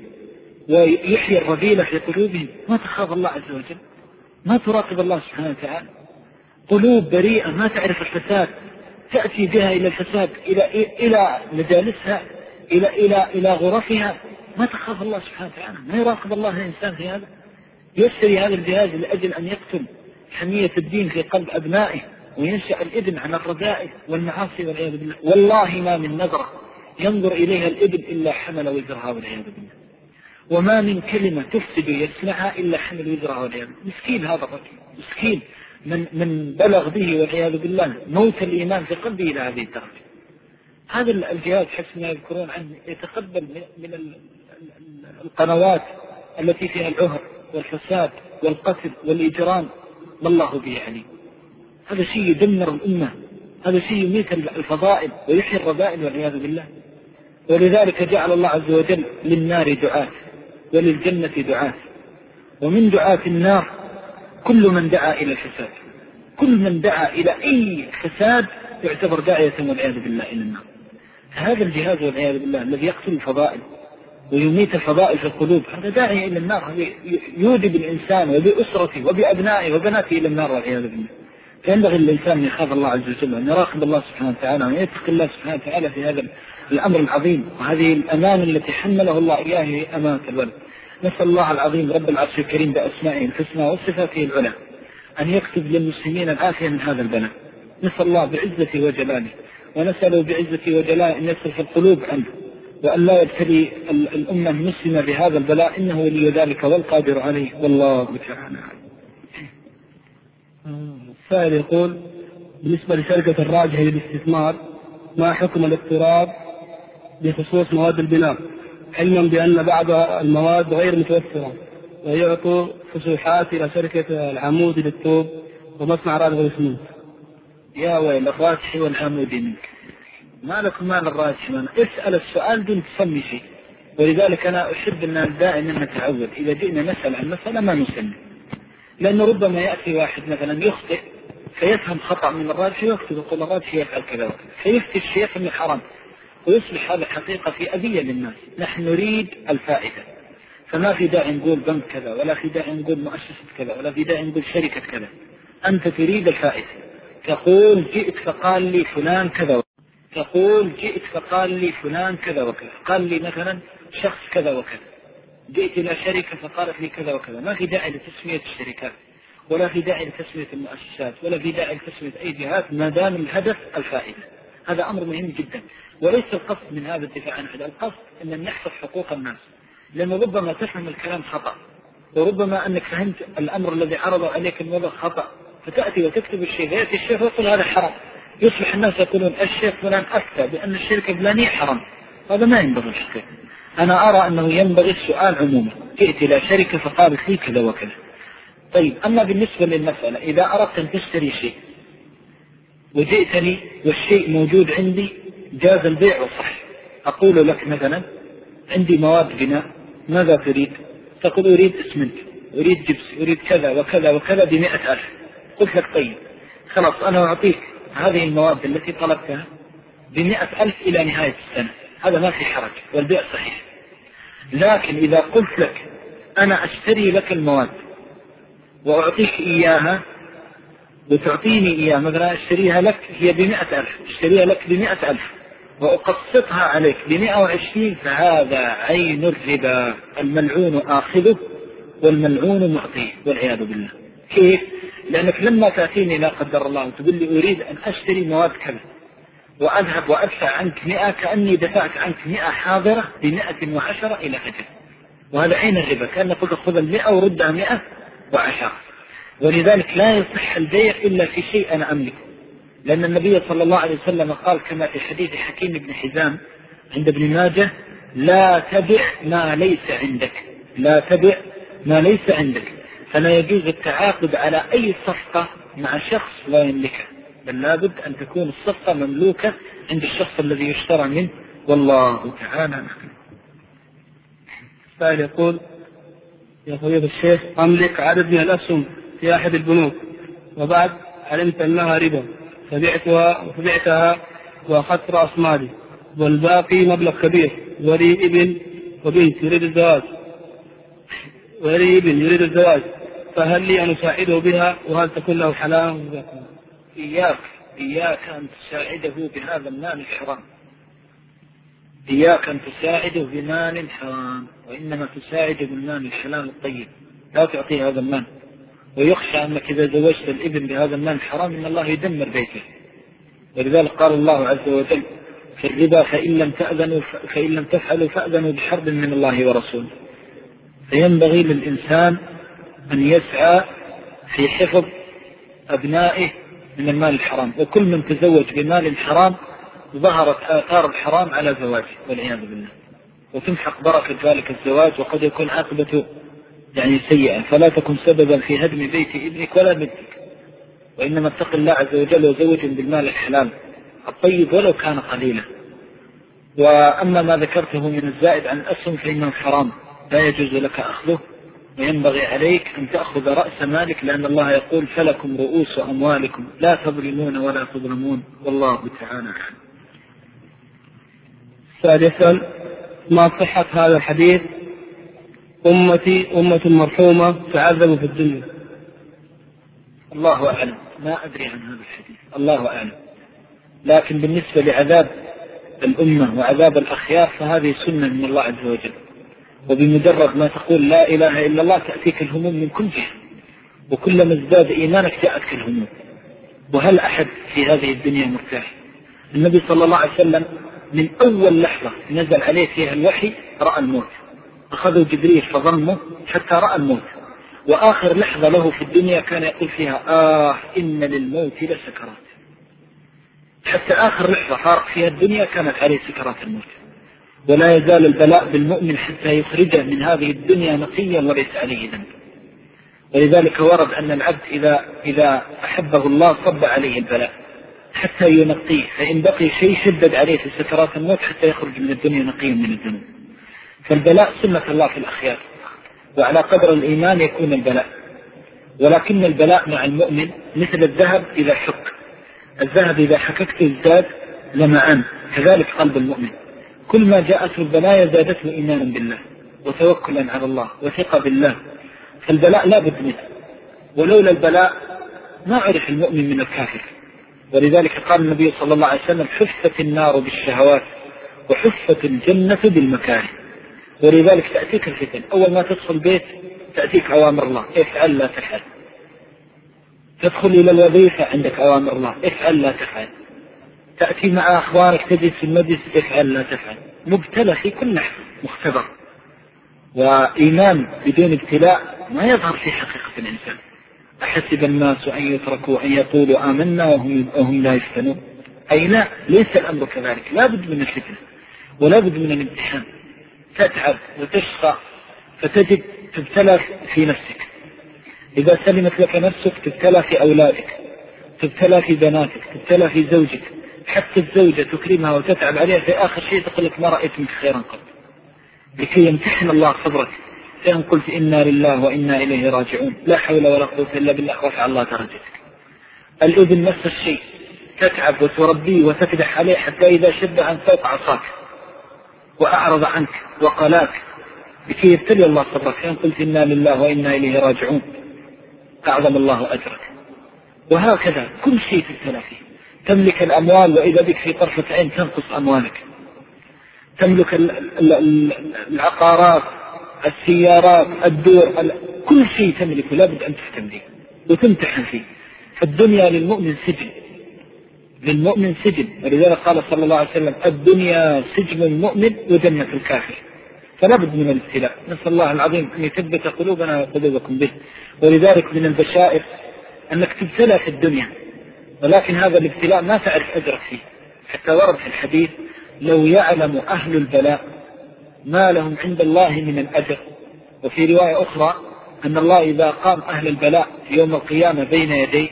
Speaker 1: ويحيي الرذيلة في قلوبهم. ما تخاف الله عز وجل، ما تراقب الله سبحانه وتعالى. قلوب بريئة ما تعرف الفساد تأتي بها إلى الفساد، إلى إلى مجالسها، إلى إلى إلى غرفها. ما تخاف الله سبحانه وتعالى، ما يراقب الله الإنسان في هذا. يشتري هذا الجهاز لأجل أن يقتل حمية الدين في قلب أبنائه وينشأ الابن على الرذائل والمعاصي والعياذ بالله. والله ما من نظرة ينظر إليها الابن إلا حمل وزرها والعياذ بالله، وما من كلمة تفسد يسمعها إلا حمل وزرها والعياذ بالله. مسكين هذا الرجل، مسكين من من بلغ به والعياذ بالله موت الإيمان في قلبه إلى هذه الدرجة. هذا الجهاز حسب ما يذكرون عنه يتقبل من القنوات التي فيها العهر والفساد والقتل والإجرام، ما الله به عليم. هذا شيء يدمر الأمة، هذا شيء يميت الفضائل ويحيي الرذائل والعياذ بالله. ولذلك جعل الله عز وجل للنار دعاة وللجنة دعاة، ومن دعاة النار كل من دعا إلى الفساد. كل من دعا إلى أي فساد يعتبر داعية والعياذ بالله إلى النار. هذا الجهاز والعياذ بالله الذي يقتل الفضائل ويميت الفضائل في القلوب هذا داعية إلى النار، يوجب الإنسان وبأسرته وبأبنائه وبناته إلى النار والعياذ بالله. فينبغي الإنسان أن يخاف الله عز وجل وأن يراقب الله سبحانه وتعالى وأن يتقي الله سبحانه وتعالى في هذا الأمر العظيم وهذه الأمانة التي حمله الله إياه هي أمانة الولد. نسأل الله العظيم رب العرش الكريم بأسمائه الحسنى وصفاته العلى أن يكتب للمسلمين العافية من هذا البلاء. نسأل الله بعزته وجلاله ونسأله بعزته وجلاله أن يصرف القلوب عنه وأن لا يبتلي الأمة المسلمة بهذا البلاء، إنه ولي ذلك والقادر عليه والله تعالى.
Speaker 2: السائل يقول: بالنسبة لشركة الراجحة للاستثمار ما حكم الاقتراض بخصوص مواد البناء، علما بأن بعض المواد غير متوفرة ويعطوا فسوحات إلى شركة العمود للطوب ومصنع رادغ الاسمنت؟
Speaker 1: يا ويل الراجحي والعمودي منك، ما لكم مال الراجحي. من اسأل السؤال دون تسمي شيء، ولذلك أنا أحب أن دائما نتعود إذا جئنا نسأل عن مسألة ما نسمي، لأنه ربما يأتي واحد مثلا يخطئ فيفهم خطأ من الراجحي ويكتب يقول الراجحي يفعل كذا وكذا فيفتي الشيخ من حرام ويصبح هذا حقيقة في أذية للناس. نحن نريد الفائدة، فما في داعي نقول بنك كذا، ولا في داعي نقول مؤسسة كذا، ولا في داعي نقول شركة كذا. أنت تريد الفائدة، تقول جئت فقال لي فلان كذا وكذا. تقول جئت فقال لي فلان كذا وكذا، قال لي مثلا شخص كذا وكذا. جئت إلى شركة فقالت لي كذا وكذا. ما في داعي لتسمية الشركات، ولا في داعي لتسمية المؤسسات، ولا في داعي لتسمية أي جهات، ما دام الهدف الفائدة. هذا أمر مهم جدا، وليس القصد من هذا الدفاع عن الهدف، القصد أن نحفظ حقوق الناس، لأنه ربما تفهم الكلام خطأ، وربما أنك فهمت الأمر الذي عرض عليك الوضع خطأ، فتأتي وتكتب الشيء، فيأتي الشيخ ويقول هذا حرام، يصبح الناس يقولون الشيخ فلان أفتى بأن الشركة فلانية حرام. هذا ما ينبغي الحقيقة. أنا أرى أنه ينبغي السؤال عموما. جئت إلى شركة فقالت لي كذا وكذا. طيب، أما بالنسبة للمسألة، إذا أردت أن تشتري شيء وجئتني والشيء موجود عندي، جاز البيع وصح. أقول لك مثلا عندي مواد بناء، ماذا تريد؟ تقول أريد اسمنت، أريد جبس، أريد كذا وكذا وكذا بمئة ألف. قلت لك طيب خلاص، أنا أعطيك هذه المواد التي طلبتها بمئة ألف إلى نهاية السنة، هذا ما في حرج والبيع صحيح. لكن إذا قلت لك أنا أشتري لك المواد وأعطيك إياها وتعطيني إياها، مثلا أشتريها لك هي بمئة ألف، أشتريها لك بمئة ألف وأقسطها عليك بمئة وعشرين، فهذا عين الربا، الملعون آخذه والملعون معطيه والعياذ بالله. كيف؟ لأنك لما تأتيني لا قدر الله وتقول لي أريد أن أشتري مواد كذا وأذهب وأدفع عنك مئة، كأني دفعت عنك مئة حاضرة بمئة وعشرة إلى أجل، وهذا عين الربا، كأنك تأخذ المئة وردها مئة وعشرة. ولذلك لا يصح البيع إلا في شيء أنا أملكه، لأن النبي صلى الله عليه وسلم قال كما في حديث حكيم بن حزام عند ابن ماجه: لا تبع ما ليس عندك، لا تبع ما ليس عندك. فلا يجوز التعاقد على أي صفقة مع شخص لا يملكه، بل لابد أن تكون الصفقة مملوكة عند الشخص الذي يشترى منه، والله تعالى نعلم.
Speaker 2: سائل يقول: يا فضيلة الشيخ، أملك عدد من الأسهم في أحد البنوك، وبعد علمت أنها ربا فبعتها فبعتها وأخذت رأس مالي، والباقي مبلغ كبير، ولي ابن وبنت يريد الزواج ولي ابن يريد الزواج فهل لي أن أساعده بها، وهل تكون له حلال؟
Speaker 1: إياك إياك أن تساعده بهذا المال الحرام، إياك أن تساعده بمال حرام، وإنما تساعده بالمال الحلال الطيب. لا تعطيه هذا المال، ويخشى أنك إذا زوجت الابن بهذا المال الحرام إن الله يدمر بيته. ولذلك قال الله عز وجل في الربا: فإن لم تأذنوا فإن لم تفعلوا فأذنوا بحرب من الله ورسوله. فينبغي للإنسان أن يسعى في حفظ أبنائه من المال الحرام، وكل من تزوج بمال حرام ظهرت آثار الحرام على زواجه والعياذ بالله، وتمحق بركة ذلك الزواج، وقد يكون عاقبته يعني سيئة. فلا تكن سببا في هدم بيت ابنك ولا بنتك، وإنما اتق الله عز وجل وزوجهم بالمال الحلال الطيب ولو كان قليلا. وأما ما ذكرته من الزائد عن الأسهم فإنه حرام، لا يجوز لك أخذه، وينبغي عليك أن تأخذ رأس مالك، لأن الله يقول: فلكم رؤوس أموالكم لا تظلمون ولا تظلمون، والله تعالى أعلم.
Speaker 2: ثالثا، ما صحة هذا الحديث: أمتي أمة مرحومة تعذبوا في الدنيا؟
Speaker 1: الله أعلم، ما أدري عن هذا الحديث، الله أعلم. لكن بالنسبة لعذاب الأمة وعذاب الأخيار فهذه سنة من الله عز وجل، وبمجرد ما تقول لا إله إلا الله تأتيك الهموم من كل جهة، وكلما ازداد إيمانك جاءتك الهموم. وهل أحد في هذه الدنيا مرتاح؟ النبي صلى الله عليه وسلم من أول لحظة نزل عليه فيها الوحي رأى الموت، أخذه جبريل فضمه حتى رأى الموت، وآخر لحظة له في الدنيا كان يقول فيها: آه إن للموت لسكرات. حتى آخر لحظة فارق فيها الدنيا كانت عليه سكرات الموت. ولا يزال البلاء بالمؤمن حتى يخرجه من هذه الدنيا نقيا وليس عليه ذنب. ولذلك ورد أن العبد إذا, إذا أحبه الله صب عليه البلاء حتى ينقيه، فإن بقي شيء شدد عليه في سكرات الموت حتى يخرج من الدنيا نقيا من الذنوب. فالبلاء سنة الله في الأخيار، وعلى قدر الإيمان يكون البلاء. ولكن البلاء مع المؤمن مثل الذهب إذا حك، الذهب إذا حككته ازداد لمعان، كذلك قلب المؤمن، كل ما جاءته البلايا زادته إيمانا بالله. وتوكلا على الله وثقة بالله، فالبلاء لا بد منه، ولولا البلاء ما عرف المؤمن من الكافر. ولذلك قال النبي صلى الله عليه وسلم حفت النار بالشهوات وحفت الجنة بالمكاره. ولذلك تأتيك الفتن، أول ما تدخل بيت تأتيك أوامر الله افعل لا تفعل، تدخل إلى الوظيفة عندك أوامر الله افعل لا تفعل، تأتي مع أخوانك تجلس في المجلس افعل لا تفعل، مبتلى في كل لحظة مختبر. وإيمان بدون ابتلاء ما يظهر في حقيقة الإنسان. أحسب الناس أن يتركوا أن يقولوا آمنا وهم, وهم لا يفتنون، أي لا، ليس الأمر كذلك، لا بد من الفتنة ولا بد من الامتحان، تتعب وتشقى فتجد تبتلى في نفسك، إذا سلمت لك نفسك تبتلى في أولادك، تبتلى في بناتك، تبتلى في زوجك، حتى الزوجة تكرمها وتتعب عليها في آخر شيء تقول لك ما رأيت منك خيرا قط، لكي يمتحن الله صبرك. فإن قلت إنا لله وإنا إليه راجعون لا حول ولا قوة إلا بالله رفع الله درجتك. الأذن نفس الشيء، تتعب وتربيه وتكدح عليه حتى إذا شد عن فوق عصاك وأعرض عنك وقلاك، لكي يبتلي الله صبرك. فإن قلت إنا لله وإنا إليه راجعون أعظم الله أجرك. وهكذا كل شيء تبتلى فيه. تملك الأموال وإذا بك في طرفة عين تنقص أموالك، تملك العقارات، السيارات، الدور، كل شيء تملكه لابد أن تفتن به وتمتحن فيه. فالدنيا للمؤمن سجن، للمؤمن سجن. ولذلك قال صلى الله عليه وسلم الدنيا سجن المؤمن وجنة الكافر. فلا بد من الابتلاء، نسأل الله العظيم أن يثبت قلوبنا وقلوبكم به. ولذلك من البشائر أنك تبتلى في الدنيا، ولكن هذا الابتلاء ما تعرف أجرك فيه. حتى ورد في الحديث لو يعلم أهل البلاء ما لهم عند الله من الأجر. وفي رواية أخرى أن الله إذا قام أهل البلاء في يوم القيامة بين يديه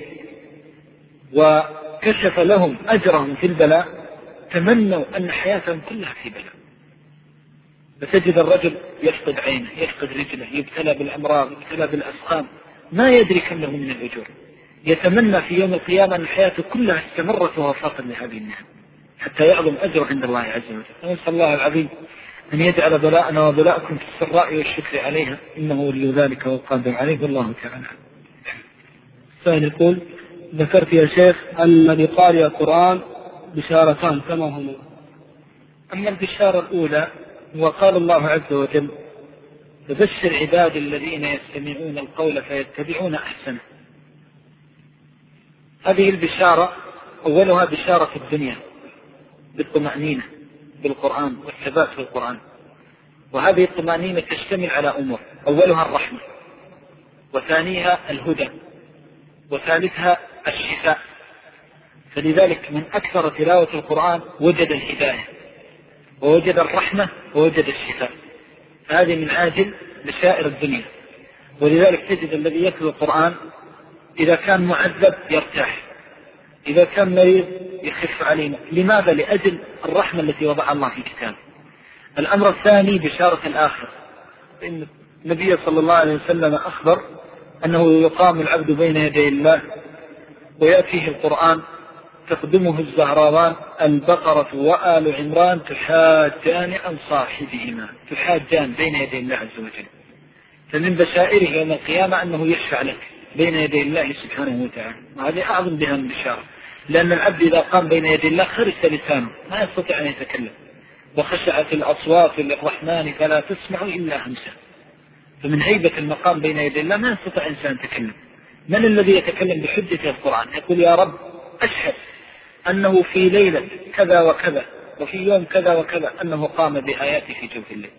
Speaker 1: وكشف لهم أجرهم في البلاء تمنوا أن حياتهم كلها في بلاء. فتجد الرجل يفقد عينه، يفقد رجله، يبتلى بالأمراض، يبتلى بالأسقام، ما يدري كم له من الأجور، يتمنى في يوم القيامة أن حياته كلها استمرت وهو فاقد لهذه النعم حتى يعظم أجر عند الله عز وجل. نسأل الله العظيم أن يجعل بلاءنا وبلاءكم في السراء والشكر عليها، إنه ولي ذلك والقادر عليه، والله تعالى.
Speaker 2: السائل يقول ذكرت يا شيخ أن لقارئ القرآن بشارتان كما هما.
Speaker 1: أما البشارة الأولى وقال الله عز وجل فبشر عباد الذين يستمعون القول فيتبعون أحسنه. هذه البشارة أولها بشارة الدنيا بالطمأنينة بالقرآن والثبات في القرآن، وهذه الطمأنينة تشتمل على أمور، أولها الرحمة، وثانيها الهدى، وثالثها الشفاء. فلذلك من أكثر تلاوة القرآن وجد الهداية ووجد الرحمة ووجد الشفاء. هذه من عاجل بشائر الدنيا. ولذلك تجد الذي يتلو القرآن إذا كان معذب يرتاح، إذا كان مريض يخف علينا. لماذا؟ لأجل الرحمة التي وضع الله في كتابه. الأمر الثاني بشارة الآخرة، إن النبي صلى الله عليه وسلم أخبر أنه يقام العبد بين يدي الله ويأتيه القرآن تقدمه الزهراوان البقرة وآل عمران تحاجان عن صاحبهما، تحاجان بين يدي الله عز وجل. فمن بشائره يوم القيامة أنه يشفع لك بين يدي الله سبحانه وتعالى، وهذه أعظم بها من بشارة، لأن العبد إذا قام بين يدي الله خرس لسانه ما يستطيع أن يتكلم، وخشعت الأصوات للرحمن فلا تسمع إلا همسا. فمن هيبة المقام بين يدي الله ما يستطيع إنسان يتكلم. من الذي يتكلم بحجة القرآن؟ يقول يا رب أشهد أنه في ليلة كذا وكذا وفي يوم كذا وكذا أنه قام بآياتي في جوف الليل.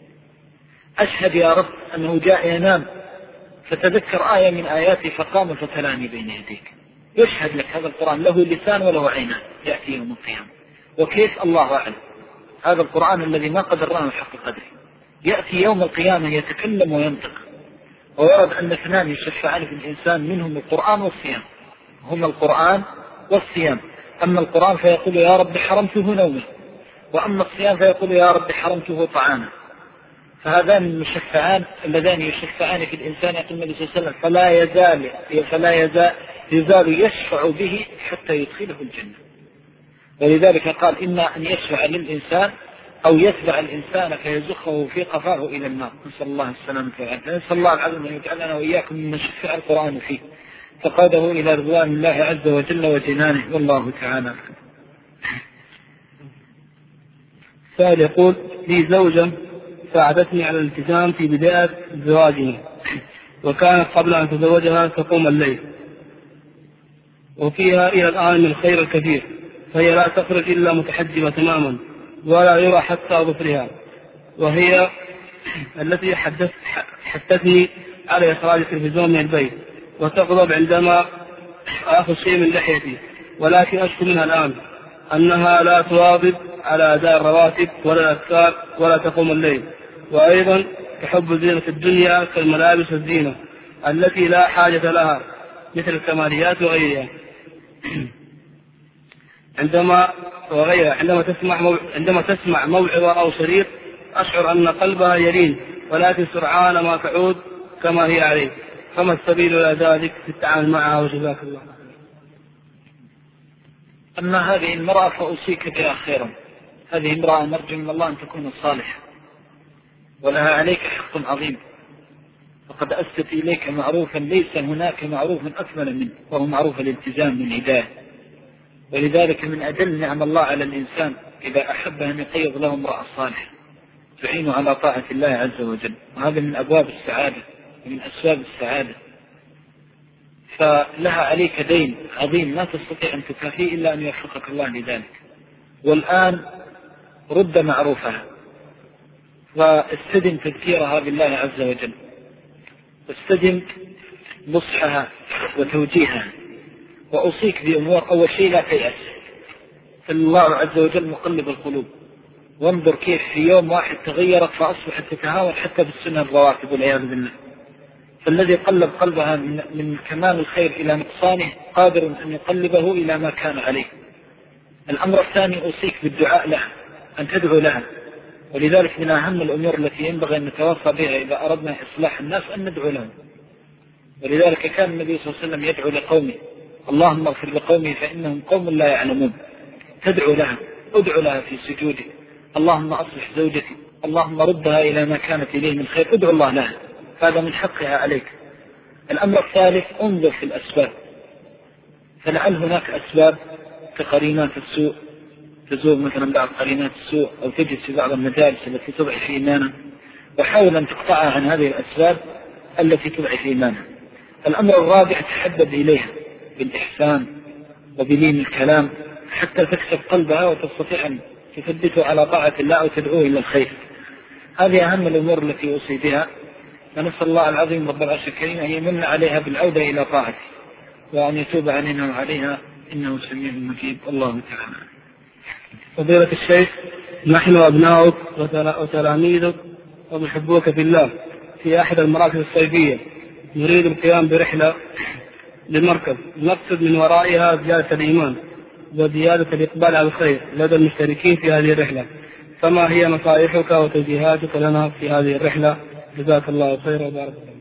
Speaker 1: أشهد يا رب أنه جاء ينام فتذكر آية من آياتي فقام فتلاني بين يديك. يشهد لك هذا القرآن له لسان وله عينان يأتي يوم القيامة. وكيف؟ الله أعلم. هذا القرآن الذي ما قدرناه حق قدره يأتي يوم القيامة يتكلم وينطق. وورد أن اثنان يشفعان في الإنسان منهم القرآن والصيام، هما القرآن والصيام. أما القرآن فيقول يا رب حرمته نومه، وأما الصيام فيقول يا رب حرمته طعامه. فهذان المشفعان اللذان يشفعان في الإنسان يقول النبي صلى الله عليه وسلم فلا يزال فلا يزال, يزال يشفع به حتى يدخله الجنة. ولذلك قال إما أن يشفع للإنسان أو يتبع الإنسان فيزخه في قفاه إلى النار، نسأل الله السلامة والعافية. نسأل الله العظيم أن يجعلنا وإياكم ممن شفع القرآن فيه فقاده إلى رضوان الله عز وجل وجنانه، والله تعالى.
Speaker 2: سائل يقول: لي زوجة ساعدتني على الالتزام في بداية زواجها، وكانت قبل أن تزوجها تقوم الليل، وفيها إلى الآن من الخير الكثير، فهي لا تخرج إلا متحجبة تماما ولا يرى حتى ظفرها، وهي التي حدث حدثني على إخراج التلفزيون من البيت، وتغضب عندما آخذ شيء من لحيتي، ولكن أشكو منها الآن أنها لا تواظب على أداء الرواتب ولا الأذكار ولا تقوم الليل، وأيضا تحب زينة الدنيا كالملابس والزينة التي لا حاجة لها مثل الكماليات وغيرها. عندما وغيرها عندما تسمع مو... عندما تسمع موعظة أو شريط أشعر أن قلبها يلين، ولكن سرعان ما تعود كما هي عليه، فما السبيل إلى ذلك في التعامل معها؟ وجزاك الله.
Speaker 1: أما هذه المرأة فأوصيك بها خيرا، هذه امرأة نرجو من الله أن تكون صالحة ولها عليك حق عظيم، وقد أسدت إليك معروفا ليس هناك معروف أكمل منه، وهو معروف الالتزام من هداية. ولذلك من أجل نعم الله على الإنسان إذا أحب أن يقيض له امرأة صالحة تعين على طاعة الله عز وجل، وهذا من أبواب السعادة ومن أسباب السعادة. فلها عليك دين عظيم لا تستطيع أن تكافيه إلا أن يوفقك الله لذلك. والآن رد معروفها واستدم تذكيرها بالله عز وجل، واستدم نصحها وتوجيهها، وأوصيك بأمور. أول شيء لا تيأس، فالله عز وجل مقلب القلوب، وانظر كيف في يوم واحد تغيرت فأصبحت تتهاون حتى بالسنة الرواتب والعياذ بالله. فالذي قلب قلبها من كمال الخير إلى نقصانه قادر أن يقلبه إلى ما كان عليه. الأمر الثاني أوصيك بالدعاء لها، أن تدعو لها، ولذلك من أهم الأمور التي ينبغي أن نتوصى بها إذا أردنا إصلاح الناس أن ندعو لهم. ولذلك كان النبي صلى الله عليه وسلم يدعو لقومه: اللهم اغفر لقومي فإنهم قوم لا يعلمون. تدعو لها، ادعو لها في سجودك: اللهم أصلح زوجتي، اللهم ردها إلى ما كانت إليه من خير، ادعو الله لها، هذا من حقها عليك. الأمر الثالث انظر في الأسباب، فلعل هناك أسباب كقرينات السوء، تزور مثلا بعض قرينات السوء أو تجلس في بعض المجالس التي تضعف إيمانا، وحاول أن تقطعها عن هذه الأسباب التي تضعف إيمانا. الأمر الرابع تحبب إليها بالإحسان وبلين الكلام حتى تكسب قلبها وتستطيع أن تثبته على طاعة الله وتدعوه إلى الخير. هذه أهم الأمور التي أوصي بها، فنسأل الله العظيم رب العرش الكريم أن يمن عليها بالعودة إلى طاعته وأن يتوب علينا وعليها إنه سميع مجيب. الله تعالى.
Speaker 2: فضيلة الشيخ، نحن أبناؤك وتلاميذك ومحبوك في الله في أحد المراكز الصيفية، نريد القيام برحلة للمركز، نقصد من ورائها زيادة الإيمان وزيادة الإقبال على الخير لدى المشتركين في هذه الرحلة، فما هي نصائحك وتوجيهاتك لنا في هذه الرحلة؟ جزاك الله خيرا وبارك الله.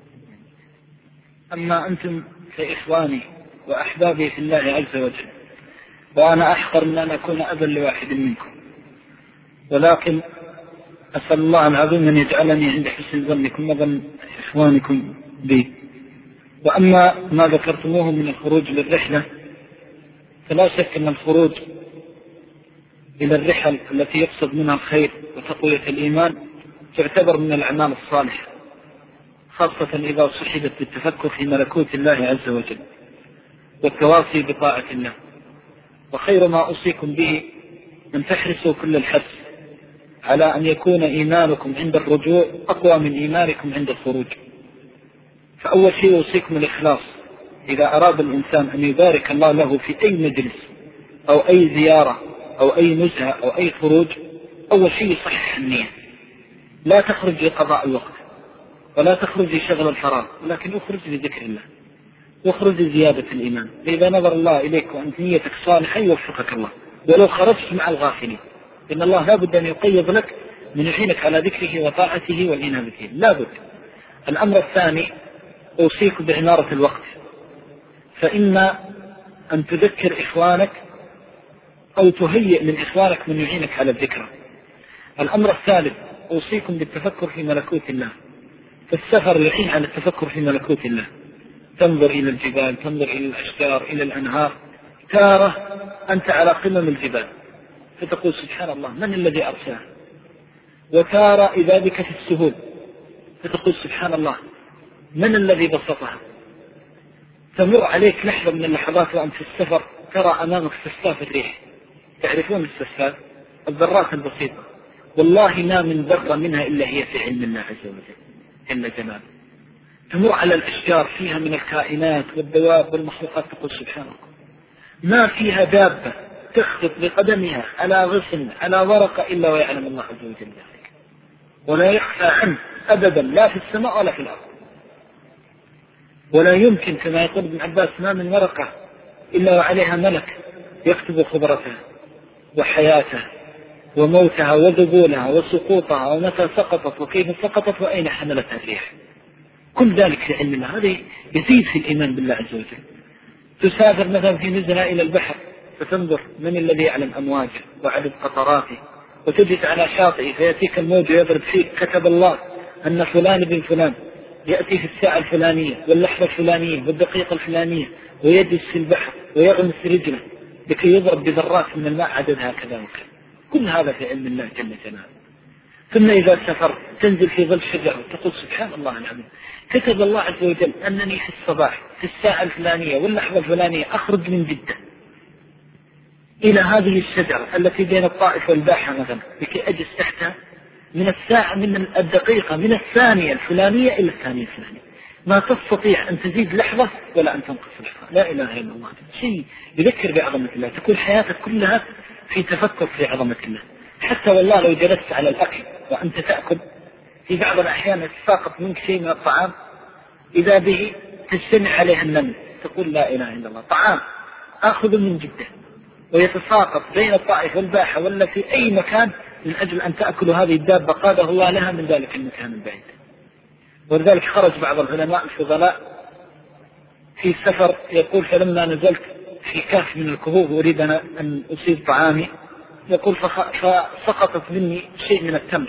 Speaker 1: أما أنتم فإخواني وأحبابي في الله عز وجل، وأنا أحقر من أن أكون أبا لواحد منكم، ولكن أسأل الله العظيم أن يجعلني عند حسن ظنكم وظن إخوانكم بي. وأما ما ذكرتموه من الخروج للرحلة، فلا شك أن الخروج إلى الرحل التي يقصد منها الخير وتقوية الإيمان تعتبر من الأعمال الصالحة، خاصة إذا صحبت بالتفكر في ملكوت الله عز وجل والتواصي بطاعة الله. وخير ما أوصيكم به أن تحرصوا كل الحرص على أن يكون إيمانكم عند الرجوع أقوى من إيمانكم عند الخروج. فأول شيء أوصيكم الإخلاص، إذا أراد الإنسان أن يبارك الله له في أي مجلس أو أي زيارة أو أي نزهة أو أي خروج، أول شيء يصحح النية، لا تخرج لقضاء الوقت ولا تخرج لشغل الفراغ، ولكن أخرج لذكر الله واخرج لزيادة الإيمان. فإذا نظر الله إليك وأنت نيتك صالحة يوفقك الله، ولو خرجت مع الغافلين، إن الله لا بد أن يقيض لك من يعينك على ذكره وطاعته والإنابة به، لا بد. الأمر الثاني أوصيك بعمارة الوقت، فإما أن تذكر إخوانك أو تهيئ من إخوانك من يعينك على الذكر. الأمر الثالث أوصيكم بالتفكر في ملكوت الله. فالسفر يعين على التفكر في ملكوت الله، تنظر إلى الجبال، تنظر إلى الأشجار، إلى الأنهار. تارة أنت على قمم الجبال فتقول سبحان الله من الذي أرساه، وتارة إذا بك في السهول فتقول سبحان الله من الذي بسطها. تمر عليك لحظة من اللحظات وأنت في السفر ترى أمامك سفاف الريح، تعرفون السفاف الذرات البسيطة، والله ما من ذرة منها إلا هي في علم الله عز وجل جل جلاله. تمر على الأشجار فيها من الكائنات والدواب والمخلوقات تقول سبحان الله ما فيها دابة تخطط بقدمها على غصن على ورقة إلا ويعلم الله عز وجل ذلك، ولا يخفى عنه أبدا لا في السماء ولا في الأرض. ولا يمكن كما يقول ابن عباس ما من ورقة إلا وعليها ملك يكتب خبرتها وحياتها وموتها وذبولها وسقوطها ومتى سقطت وكيف سقطت وأين حملتها الريح. كل ذلك في علم الله. هذا يزيد في الإيمان بالله عز وجل. تسافر مثلا في نزلة إلى البحر فتنظر من الذي يعلم أمواجه وعدد قطراته، وتجد على شاطئ فيأتيك الموج ويضرب فيك كتب الله أن فلان بن فلان يأتي في الساعة الفلانية واللحظة الفلانية والدقيقة الفلانية ويجلس في البحر ويغمس رجله لكي يضرب بذرات من الماء عددها كذا وكذا. كل هذا في علم الله جل جلاله. ثم إذا سافرت تنزل في ظل شجرة تقول سبحان الله العظيم كتب الله عز وجل أنني في الصباح في الساعة الفلانية واللحظة الفلانية أخرج من جدة إلى هذه الشجرة التي بين الطائف والباحة مثلا لكي أجلس تحتها من الساعة من الدقيقة من الثانية الفلانية إلى الثانية الفلانية. ما تستطيع أن تزيد لحظة ولا أن تنقص لحظة. لا إله إلا الله. شيء يذكر بعظمة الله. تكون حياتك كلها في تفكر في عظمة الله. حتى والله لو جلست على الأكل وأنت تأكل في بعض الأحيان تساقط منك شيء من الطعام إذا به تجتمع عليها النمل تقول لا إله إلا الله. طعام أخذ من جدة ويتساقط بين الطائف والباحة ولا في أي مكان من أجل أن تأكل هذه الدابة قاده الله لها من ذلك المكان البعيد. ولذلك خرج بعض العلماء الفضلاء في سفر يقول فلما نزلت في كهف من الكهوف أريد أن أصيب طعامي يقول فسقطت مني شيء من التمر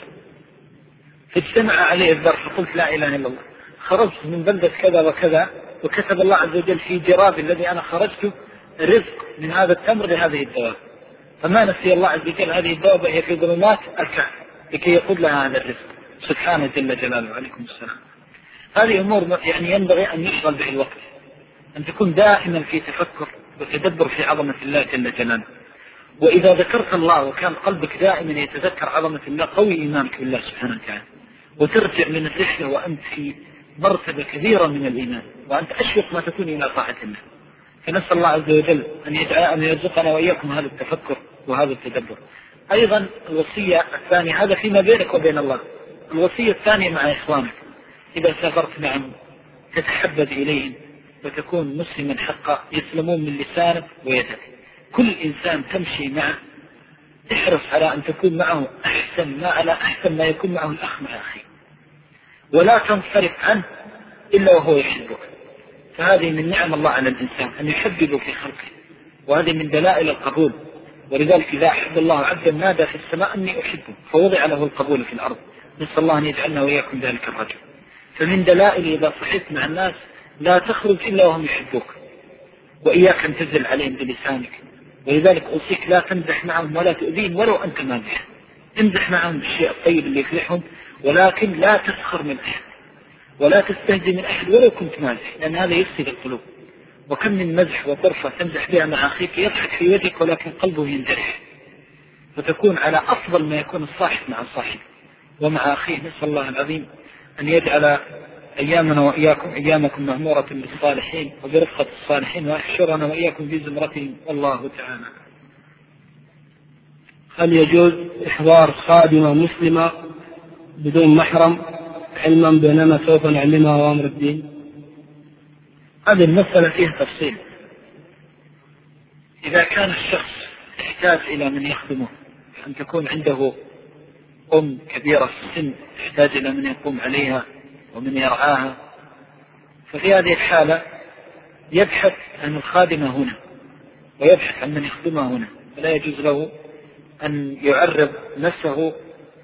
Speaker 1: فاجتمع عليه الذر فقلت لا إله إلا الله. خرجت من بلدة كذا وكذا وكتب الله عز وجل في جرابي الذي أنا خرجته رزق من هذا التمر لهذه الدواب، فما نسي الله عز وجل هذه الدواب هي في ظلمات الكهف لكي يقول لها هذا الرزق سبحانه جل جلاله. عليكم السلام. هذه أمور يعني ينبغي أن يشغل به الوقت، أن تكون دائما في تفكر وتدبر في عظمة الله جل جلاله. وإذا ذكرت الله وكان قلبك دائما يتذكر عظمة الله قوي إيمانك بالله سبحانه وتعالى، وترجع من الرحلة وأنت في مرتبة كبيرة من الإيمان وأنت أشوق ما تكون إلى طاعة الله. فنسأل الله عز وجل أن يجعل أن يرزقنا وإياكم هذا التفكر وهذا التدبر. أيضا الوصية الثانية هذا فيما بينك وبين الله. الوصية الثانية مع إخوانك إذا سافرت معهم تتحبب إليهم وتكون مسلما حقا يسلمون من لسانك ويدك. كل إنسان تمشي معه احرص على أن تكون معه أحسن ما على أحسن ما يكون معه الأخ مع أخيه، ولا تنصرف عنه إلا وهو يحبك. فهذه من نعم الله على الإنسان أن يحببه في خلقه، وهذه من دلائل القبول. ولذلك إذا أحب الله عبدا نادى في السماء أني أحبه فوضع له القبول في الأرض. نسأل الله أن يجعلنا وإياكم ذلك الرجل. فمن دلائل إذا صحيت مع الناس لا تخرج إلا وهم يحبوك، وإياك أن تنزل عليهم بلسانك. ولذلك أوصيك لا تمزح معهم ولا تؤذيهم ولو أنت مازح. امزح معهم بالشيء الطيب اللي يفلحهم، ولكن لا تسخر من أحد ولا تستهزئ من أحد ولو كنت مازح، لأن هذا يفسد القلوب. وكم من مزح وطرفة تمزح بها مع أخيك يضحك في وجهك ولكن قلبه ينجرح، فتكون على أفضل ما يكون الصاحب مع الصاحب ومع أخيه. نسأل الله العظيم أن يجعل أيامنا وإياكم أيامكم مهمورة بالصالحين وبرفقة الصالحين، ويحشرنا وإياكم في زمرتهم. الله تعالى.
Speaker 2: هل يجوز إحضار خادمة مسلمة بدون محرم علما بأننا سوف نعلمها أوامر الدين؟
Speaker 1: هذه المسألة فيها تفصيل. إذا كان الشخص يحتاج إلى من يخدمه، أن تكون عنده أم كبيرة في السن يحتاج إلى من يقوم عليها ومن يرعاها، ففي هذه الحالة يبحث عن الخادمة هنا ويبحث عن من يخدمها هنا، فلا يجوز له أن يعرض نفسه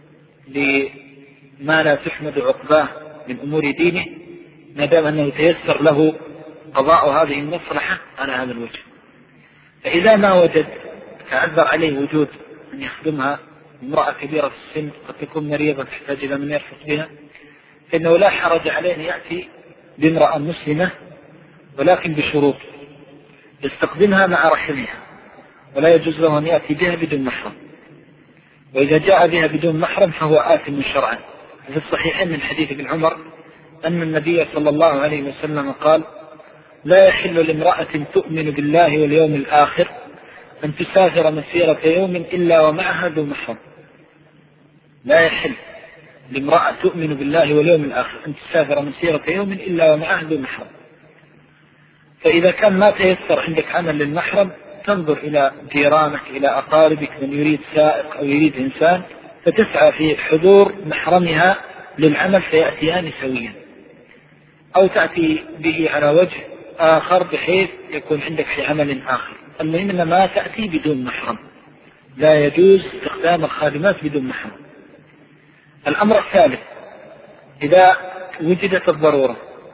Speaker 1: لما لا تحمد عقباه من أمور دينه ما دام أنه تيسر له قضاء هذه المصلحة على هذا الوجه. فإذا ما وجد تعذر عليه وجود أن يخدمها امرأة كبيرة في السن قد تكون مريضة تحتاج إلى من يرفق بها، فإنه لا حرج عليه أن يأتي بامرأة مسلمة ولكن بشروط: يستخدمها مع رحمها، ولا يجوز له أن يأتي بها بدون محرم، وإذا جاء بها بدون محرم فهو آثم شرعا. في الصحيحين من حديث ابن عمر أن النبي صلى الله عليه وسلم قال: لا يحل لامرأة تؤمن بالله واليوم الآخر أن تسافر مسيرة يوم إلا ومعها ذو محرم. لا يحل لامرأة تؤمن بالله واليوم الآخر أن تسافر مسيرة يوم إلا ومعها ذو محرم. فإذا كان ما تيسر عندك عمل للمحرم تنظر إلى جيرانك، إلى أقاربك، من يريد سائق أو يريد إنسان، فتسعى في حضور محرمها للعمل فيأتيان سويا، أو تأتي به على وجه آخر بحيث يكون عندك في عمل آخر. المهم أن ما تأتي بدون محرم، لا يجوز استخدام الخادمات بدون محرم. الأمر الثالث: إذا وجدت الضرورة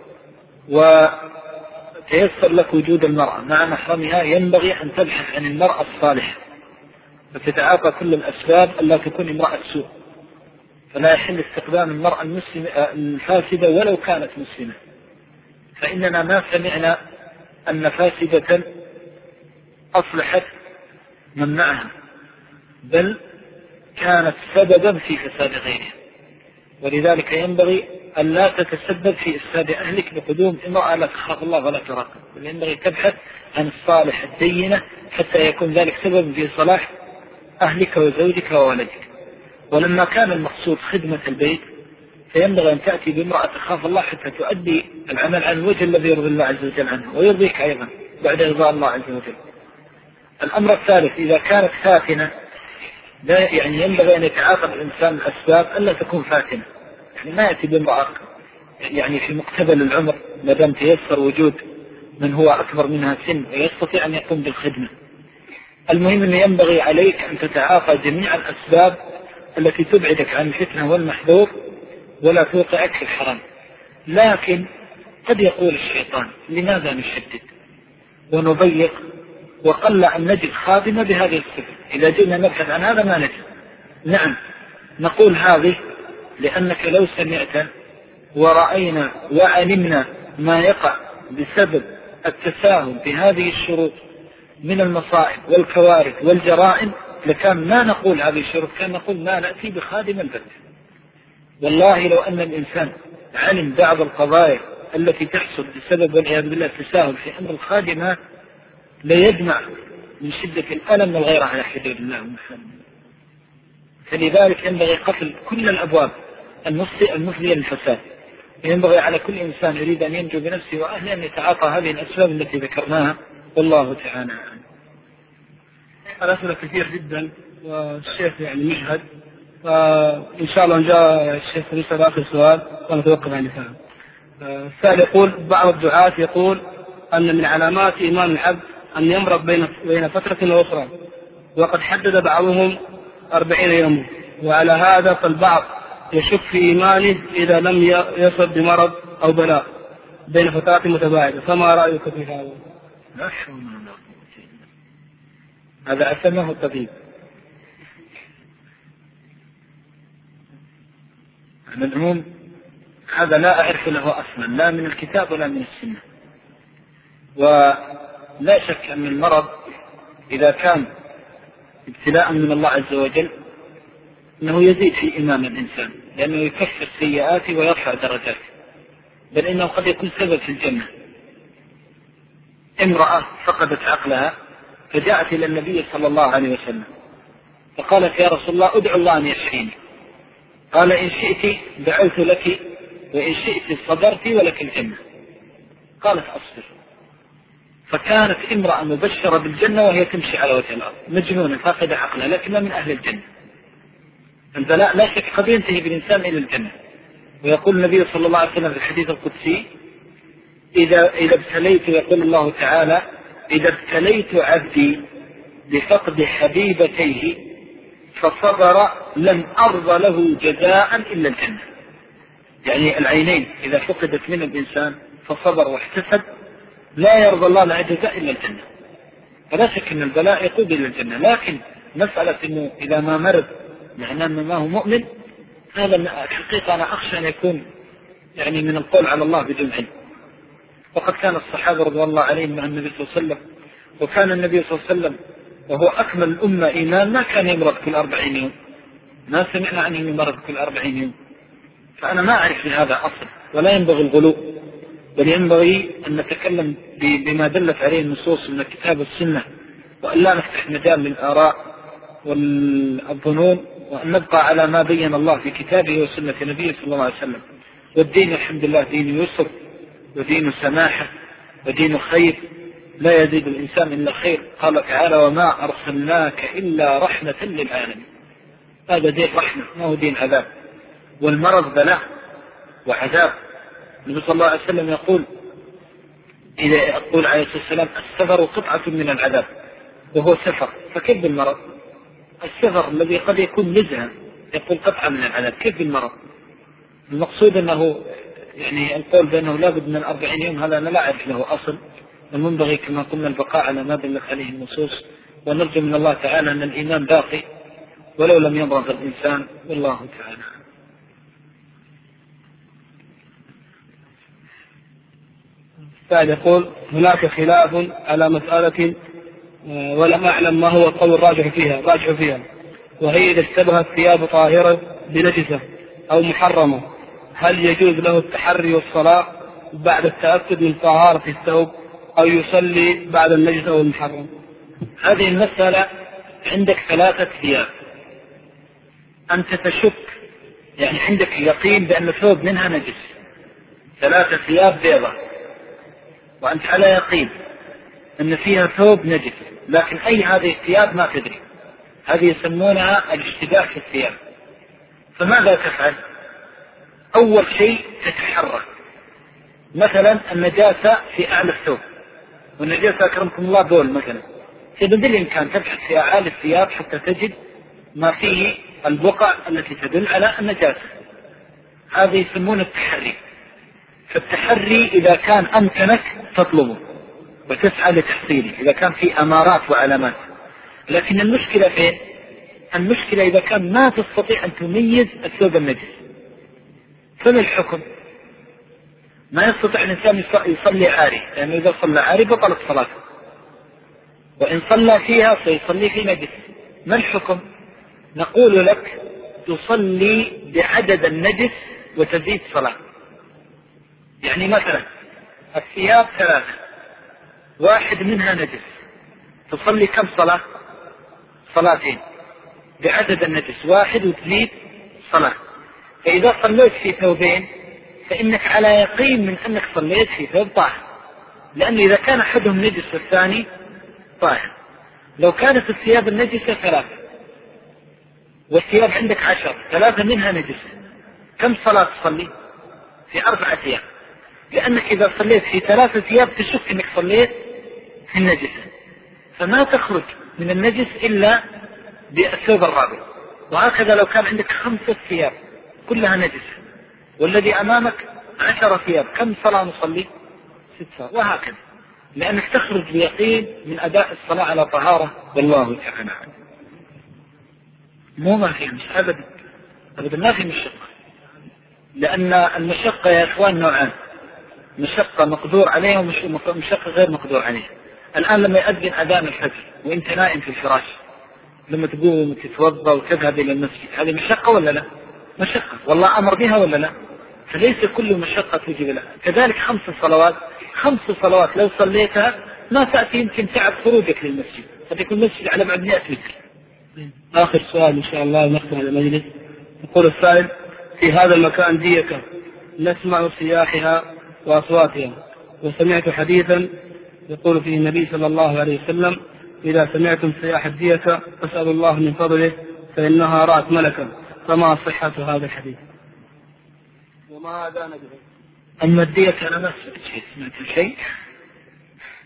Speaker 1: وتيسر لك وجود المرأة مع محرمها ينبغي أن تبحث عن المرأة الصالحة فتتعاطى كل الأسباب ألا تكون امرأة سوء، فلا يحل استخدام المرأة المسلمة الفاسدة ولو كانت مسلمة، فإننا ما سمعنا أن فاسدة أصلحت من معها، بل كانت سببا في فساد غيرها. ولذلك ينبغي أن لا تتسبب في إفساد أهلك بقدوم امرأة لا تخاف الله ولا تراقب، بل ينبغي تبحث عن الصالح الدينة حتى يكون ذلك سبب في صلاح أهلك وزوجك وولدك. ولما كان المقصود خدمة البيت فينبغي أن تأتي بامرأة تخاف الله حتى تؤدي العمل عن الوجه الذي يرضي الله عز وجل عنه ويرضيك أيضا بعد رضا الله عز وجل. الأمر الثالث: إذا كانت فاتنة لا يعني ينبغي أن يتعاقب الإنسان الأسباب ألا تكون فاتنة، يعني ما يأتي بامرأة يعني في مقتبل العمر ما دام تيسر وجود من هو أكبر منها سن ويستطيع أن يقوم بالخدمة. المهم أن ينبغي عليك أن تتعاطى جميع الأسباب التي تبعدك عن الفتنة والمحذور ولا توقعك في الحرام. لكن قد يقول الشيطان: لماذا نشدد ونضيق وقل أن نجد خادمة بهذه الصفة؟ إذا جئنا نبحث عن هذا ما نجد. نعم نقول هذه لأنك لو سمعت ورأينا وعلمنا ما يقع بسبب التساهل بهذه الشروط من المصائب والكوارث والجرائم لكان ما نقول هذه الشروط، كان نقول ما نأتي بخادم البت. والله لو أن الإنسان علم بعض القضايا التي تحصل بسبب والعياذ بالله التساهل في أمر الخادمات ليجمع من شدة الألم والغيرة على حدود الله ومحارمه. فلذلك ينبغي قتل كل الأبواب المفضية للفساد. ينبغي على كل إنسان يريد أن ينجو بنفسه وأهله أن يتعاطى هذه الأسباب التي ذكرناها، والله تعالى أعلم.
Speaker 2: الأسئلة كثير جدا والشيخ يعني مجهد، فإن شاء الله جاء الشيخ يسأل آخر سؤال ونتوقف عن هذا. السائل يقول: بعض الدعاة يقول أن من علامات إيمان العبد أن يمرض بين بين فترة وأخرى، وقد حدد بعضهم أربعين يوما، وعلى هذا فالبعض يشك في إيمانه إذا لم يصب بمرض أو بلاء بين فترات متباعدة، فما رأيك في هذا؟
Speaker 1: لا حول ولا قوة إلا بالله، هذا أسمه الطبيب. على العموم هذا لا أعرف له أصلا لا من الكتاب ولا من السنة. ولا شك أن المرض إذا كان ابتلاء من الله عز وجل أنه يزيد في إيمان الإنسان، لأنه يكفر سيئاته ويرفع درجاته، بل إنه قد يكون سبب في الجنة. امرأة فقدت عقلها فجاءت إلى النبي صلى الله عليه وسلم فقالت: يا رسول الله ادعو الله أن يشفيني. قال: إن شئت دعوت لك وإن شئت صبرت ولك الجنة. قالت: أصبر. فكانت امرأة مبشرة بالجنة وهي تمشي على وجه الأرض مجنونة فاقدة عقلها لكنها من أهل الجنة. البلاء لا شك قد ينتهي بالإنسان إلى الجنة. ويقول النبي صلى الله عليه وسلم في الحديث القدسي: إذا إذا ابتليت، يقول الله تعالى: إذا ابتليت عبدي بفقد حبيبتيه فصبر لم أرضى له جزاء إلا الجنة. يعني العينين إذا فقدت من الإنسان فصبر واحتسب لا يرضى الله له جزاء إلا الجنة. فلا شك أن البلاء يقود إلى الجنة، لكن مسألة أنه إذا ما مرض معناه أنه ما هو مؤمن، هذا الحقيقة أنا أخشى أن يكون يعني من القول على الله بدون علم. وقد كان الصحابة رضي الله عليهم مع النبي صلى الله عليه وسلم، وكان النبي صلى الله عليه وسلم وهو أكمل الأمة إيمان ما كان يمرض كل أربعين يوم، ما سمعنا عنه يمرض كل أربعين يوم. فأنا ما أعرف لهذا أصل، ولا ينبغي الغلو، بل ينبغي أن نتكلم بما دلت عليه النصوص من الكتاب والسنة، وأن لا نفتح مجال للآراء والظنون، وأن نبقى على ما بين الله في كتابه وسنة نبيه صلى الله عليه وسلم. والدين الحمد لله دين يسر ودين سماحة ودين خير، لا يزيد الإنسان إلا خير. قال تعالى: وما أرسلناك إلا رحمة للعالمين. هذا دين رحمة، ما هو دين عذاب. والمرض بلاء وعذاب. النبي صلى الله عليه وسلم يقول إذا يقول عليه الصلاة والسلام: السفر قطعة من العذاب، وهو سفر، فكيف بالمرض؟ السفر الذي قد يكون نزهة يقول قطعة من العذاب، كيف بالمرض؟ المقصود أنه يعني القول بأنه لا بد من أربعين يوم هذا أنا لا أعرف له أصل، المنبغي كما قلنا البقاء على ما دلت عليه النصوص، ونرجو من الله تعالى أن الإيمان باقي ولو لم يمرض الإنسان، والله تعالى.
Speaker 2: بعد يقول: هناك خلاف على مسألة ولم أعلم ما هو القول الراجح فيها راجح فيها وهي إذا اشتبهت ثياب طاهرة بنجسة أو محرمة، هل يجوز له التحري والصلاة بعد التأكد من طهارة الثوب، أو يصلي بعد النجس أو المحرم؟
Speaker 1: هذه المسألة عندك ثلاثة ثياب، أنت تشك يعني عندك يقين بأن ثوب منها نجس، ثلاثة ثياب بيضة، وأنت على يقين أن فيها ثوب نجس، لكن أي هذه الثياب ما تدري، هذه يسمونها الاشتباه في الثياب. فماذا تفعل؟ أول شيء تتحرك، مثلا النجاسة في أعلى الثوب، والنجاسة أكرمكم الله بول مثلا، إذا بالإمكان تبحث في أعلى الثياب حتى تجد ما فيه البقع التي تدل على النجاسة، هذه يسمون التحري. فالتحري إذا كان أمكنك تطلبه وتسعى لتحصيله إذا كان في أمارات وعلامات، لكن المشكلة فين؟ المشكلة إذا كان ما تستطيع أن تميز الثوب النجس، فما الحكم؟ ما يستطيع الإنسان يصلي عاري، لأنه يعني إذا صلى عاري بطلت صلاته، وإن صلى فيها سيصلي في نجس. ما الحكم؟ نقول لك تصلي بعدد النجس وتزيد صلاة. يعني مثلا الثياب ثلاثة، واحد منها نجس، تصلي كم صلاة؟ صلاتين بعدد النجس واحد وتزيد صلاة. فإذا صليت في ثوبين فإنك على يقين من أنك صليت في ثوب طاهر، لأن إذا كان أحدهم نجس والثاني طاهر. لو كانت الثياب النجسة ثلاثة والثياب عندك عشر، ثلاثة منها نجسة، كم صلاة تصلي؟ في أربعة ثياب، لأنك إذا صليت في ثلاثة ثياب تشك أنك صليت في النجسة، فما تخرج من النجس إلا بالثوب الرابع. وهكذا لو كان عندك خمسة ثياب كلها نجسة والذي أمامك عشر ثياب، كم صلاة نصلي؟ ست صلاة، وهكذا، لأنك تخرج بيقين من أداء الصلاة على طهارة، والله تعالى. مو ما في مش أبدا أبدا ما في مشقة، لأن المشقة يا إخوان نوعان، مشقة مقدور عليها ومشقة غير مقدور عليها. الآن لما يأذن أذان الفجر وإنت نائم في الفراش، لما تقوم وتتوضأ وتذهب إلى المسجد، هذه مشقة ولا لا؟ مشقة، والله أمر بها ولا لا؟ فليس كل مشقة توجب لها. كذلك خمس صلوات، خمس صلوات لو صليتها ما تأتي يمكن تعب خروجك للمسجد، قد يكون المسجد على بعد مئة متر.
Speaker 2: آخر سؤال إن شاء الله نختم هذا المجلس. يقول السائل: في هذا المكان ديكة نسمع صياحها وأصواتها، وسمعت حديثا يقول فيه النبي صلى الله عليه وسلم: إذا سمعتم صياح الديكة فاسألوا الله من فضله فإنها رأت ملكا، فما صحة هذا الحديث؟ وما هذا نجد؟
Speaker 1: أما الديكة أنا ما سمعت شيء، سمعت شيء؟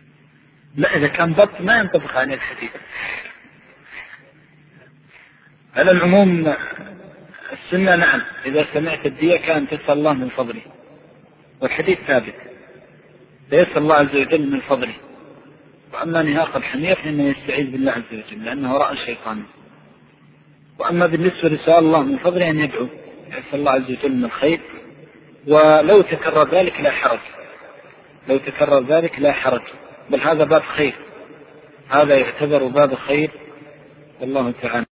Speaker 1: لا، إذا كان بط ما ينطبق عن الحديث. على العموم السنة نعم، إذا سمعت الدية كان تسأل الله من فضله، والحديث ثابت فيسأل الله عز وجل من فضله. وأما نهاق الحمير فإنه يستعيذ بالله عز وجل لأنه رأى الشيطان. وأما بالنسبة لسؤال الله من فضله أن يدعو يسأل الله عز وجل من الخير، ولو تكرر ذلك لا حرج، لو تكرر ذلك لا حرج، بل هذا باب خير، هذا يعتبر باب خير والله تعالى.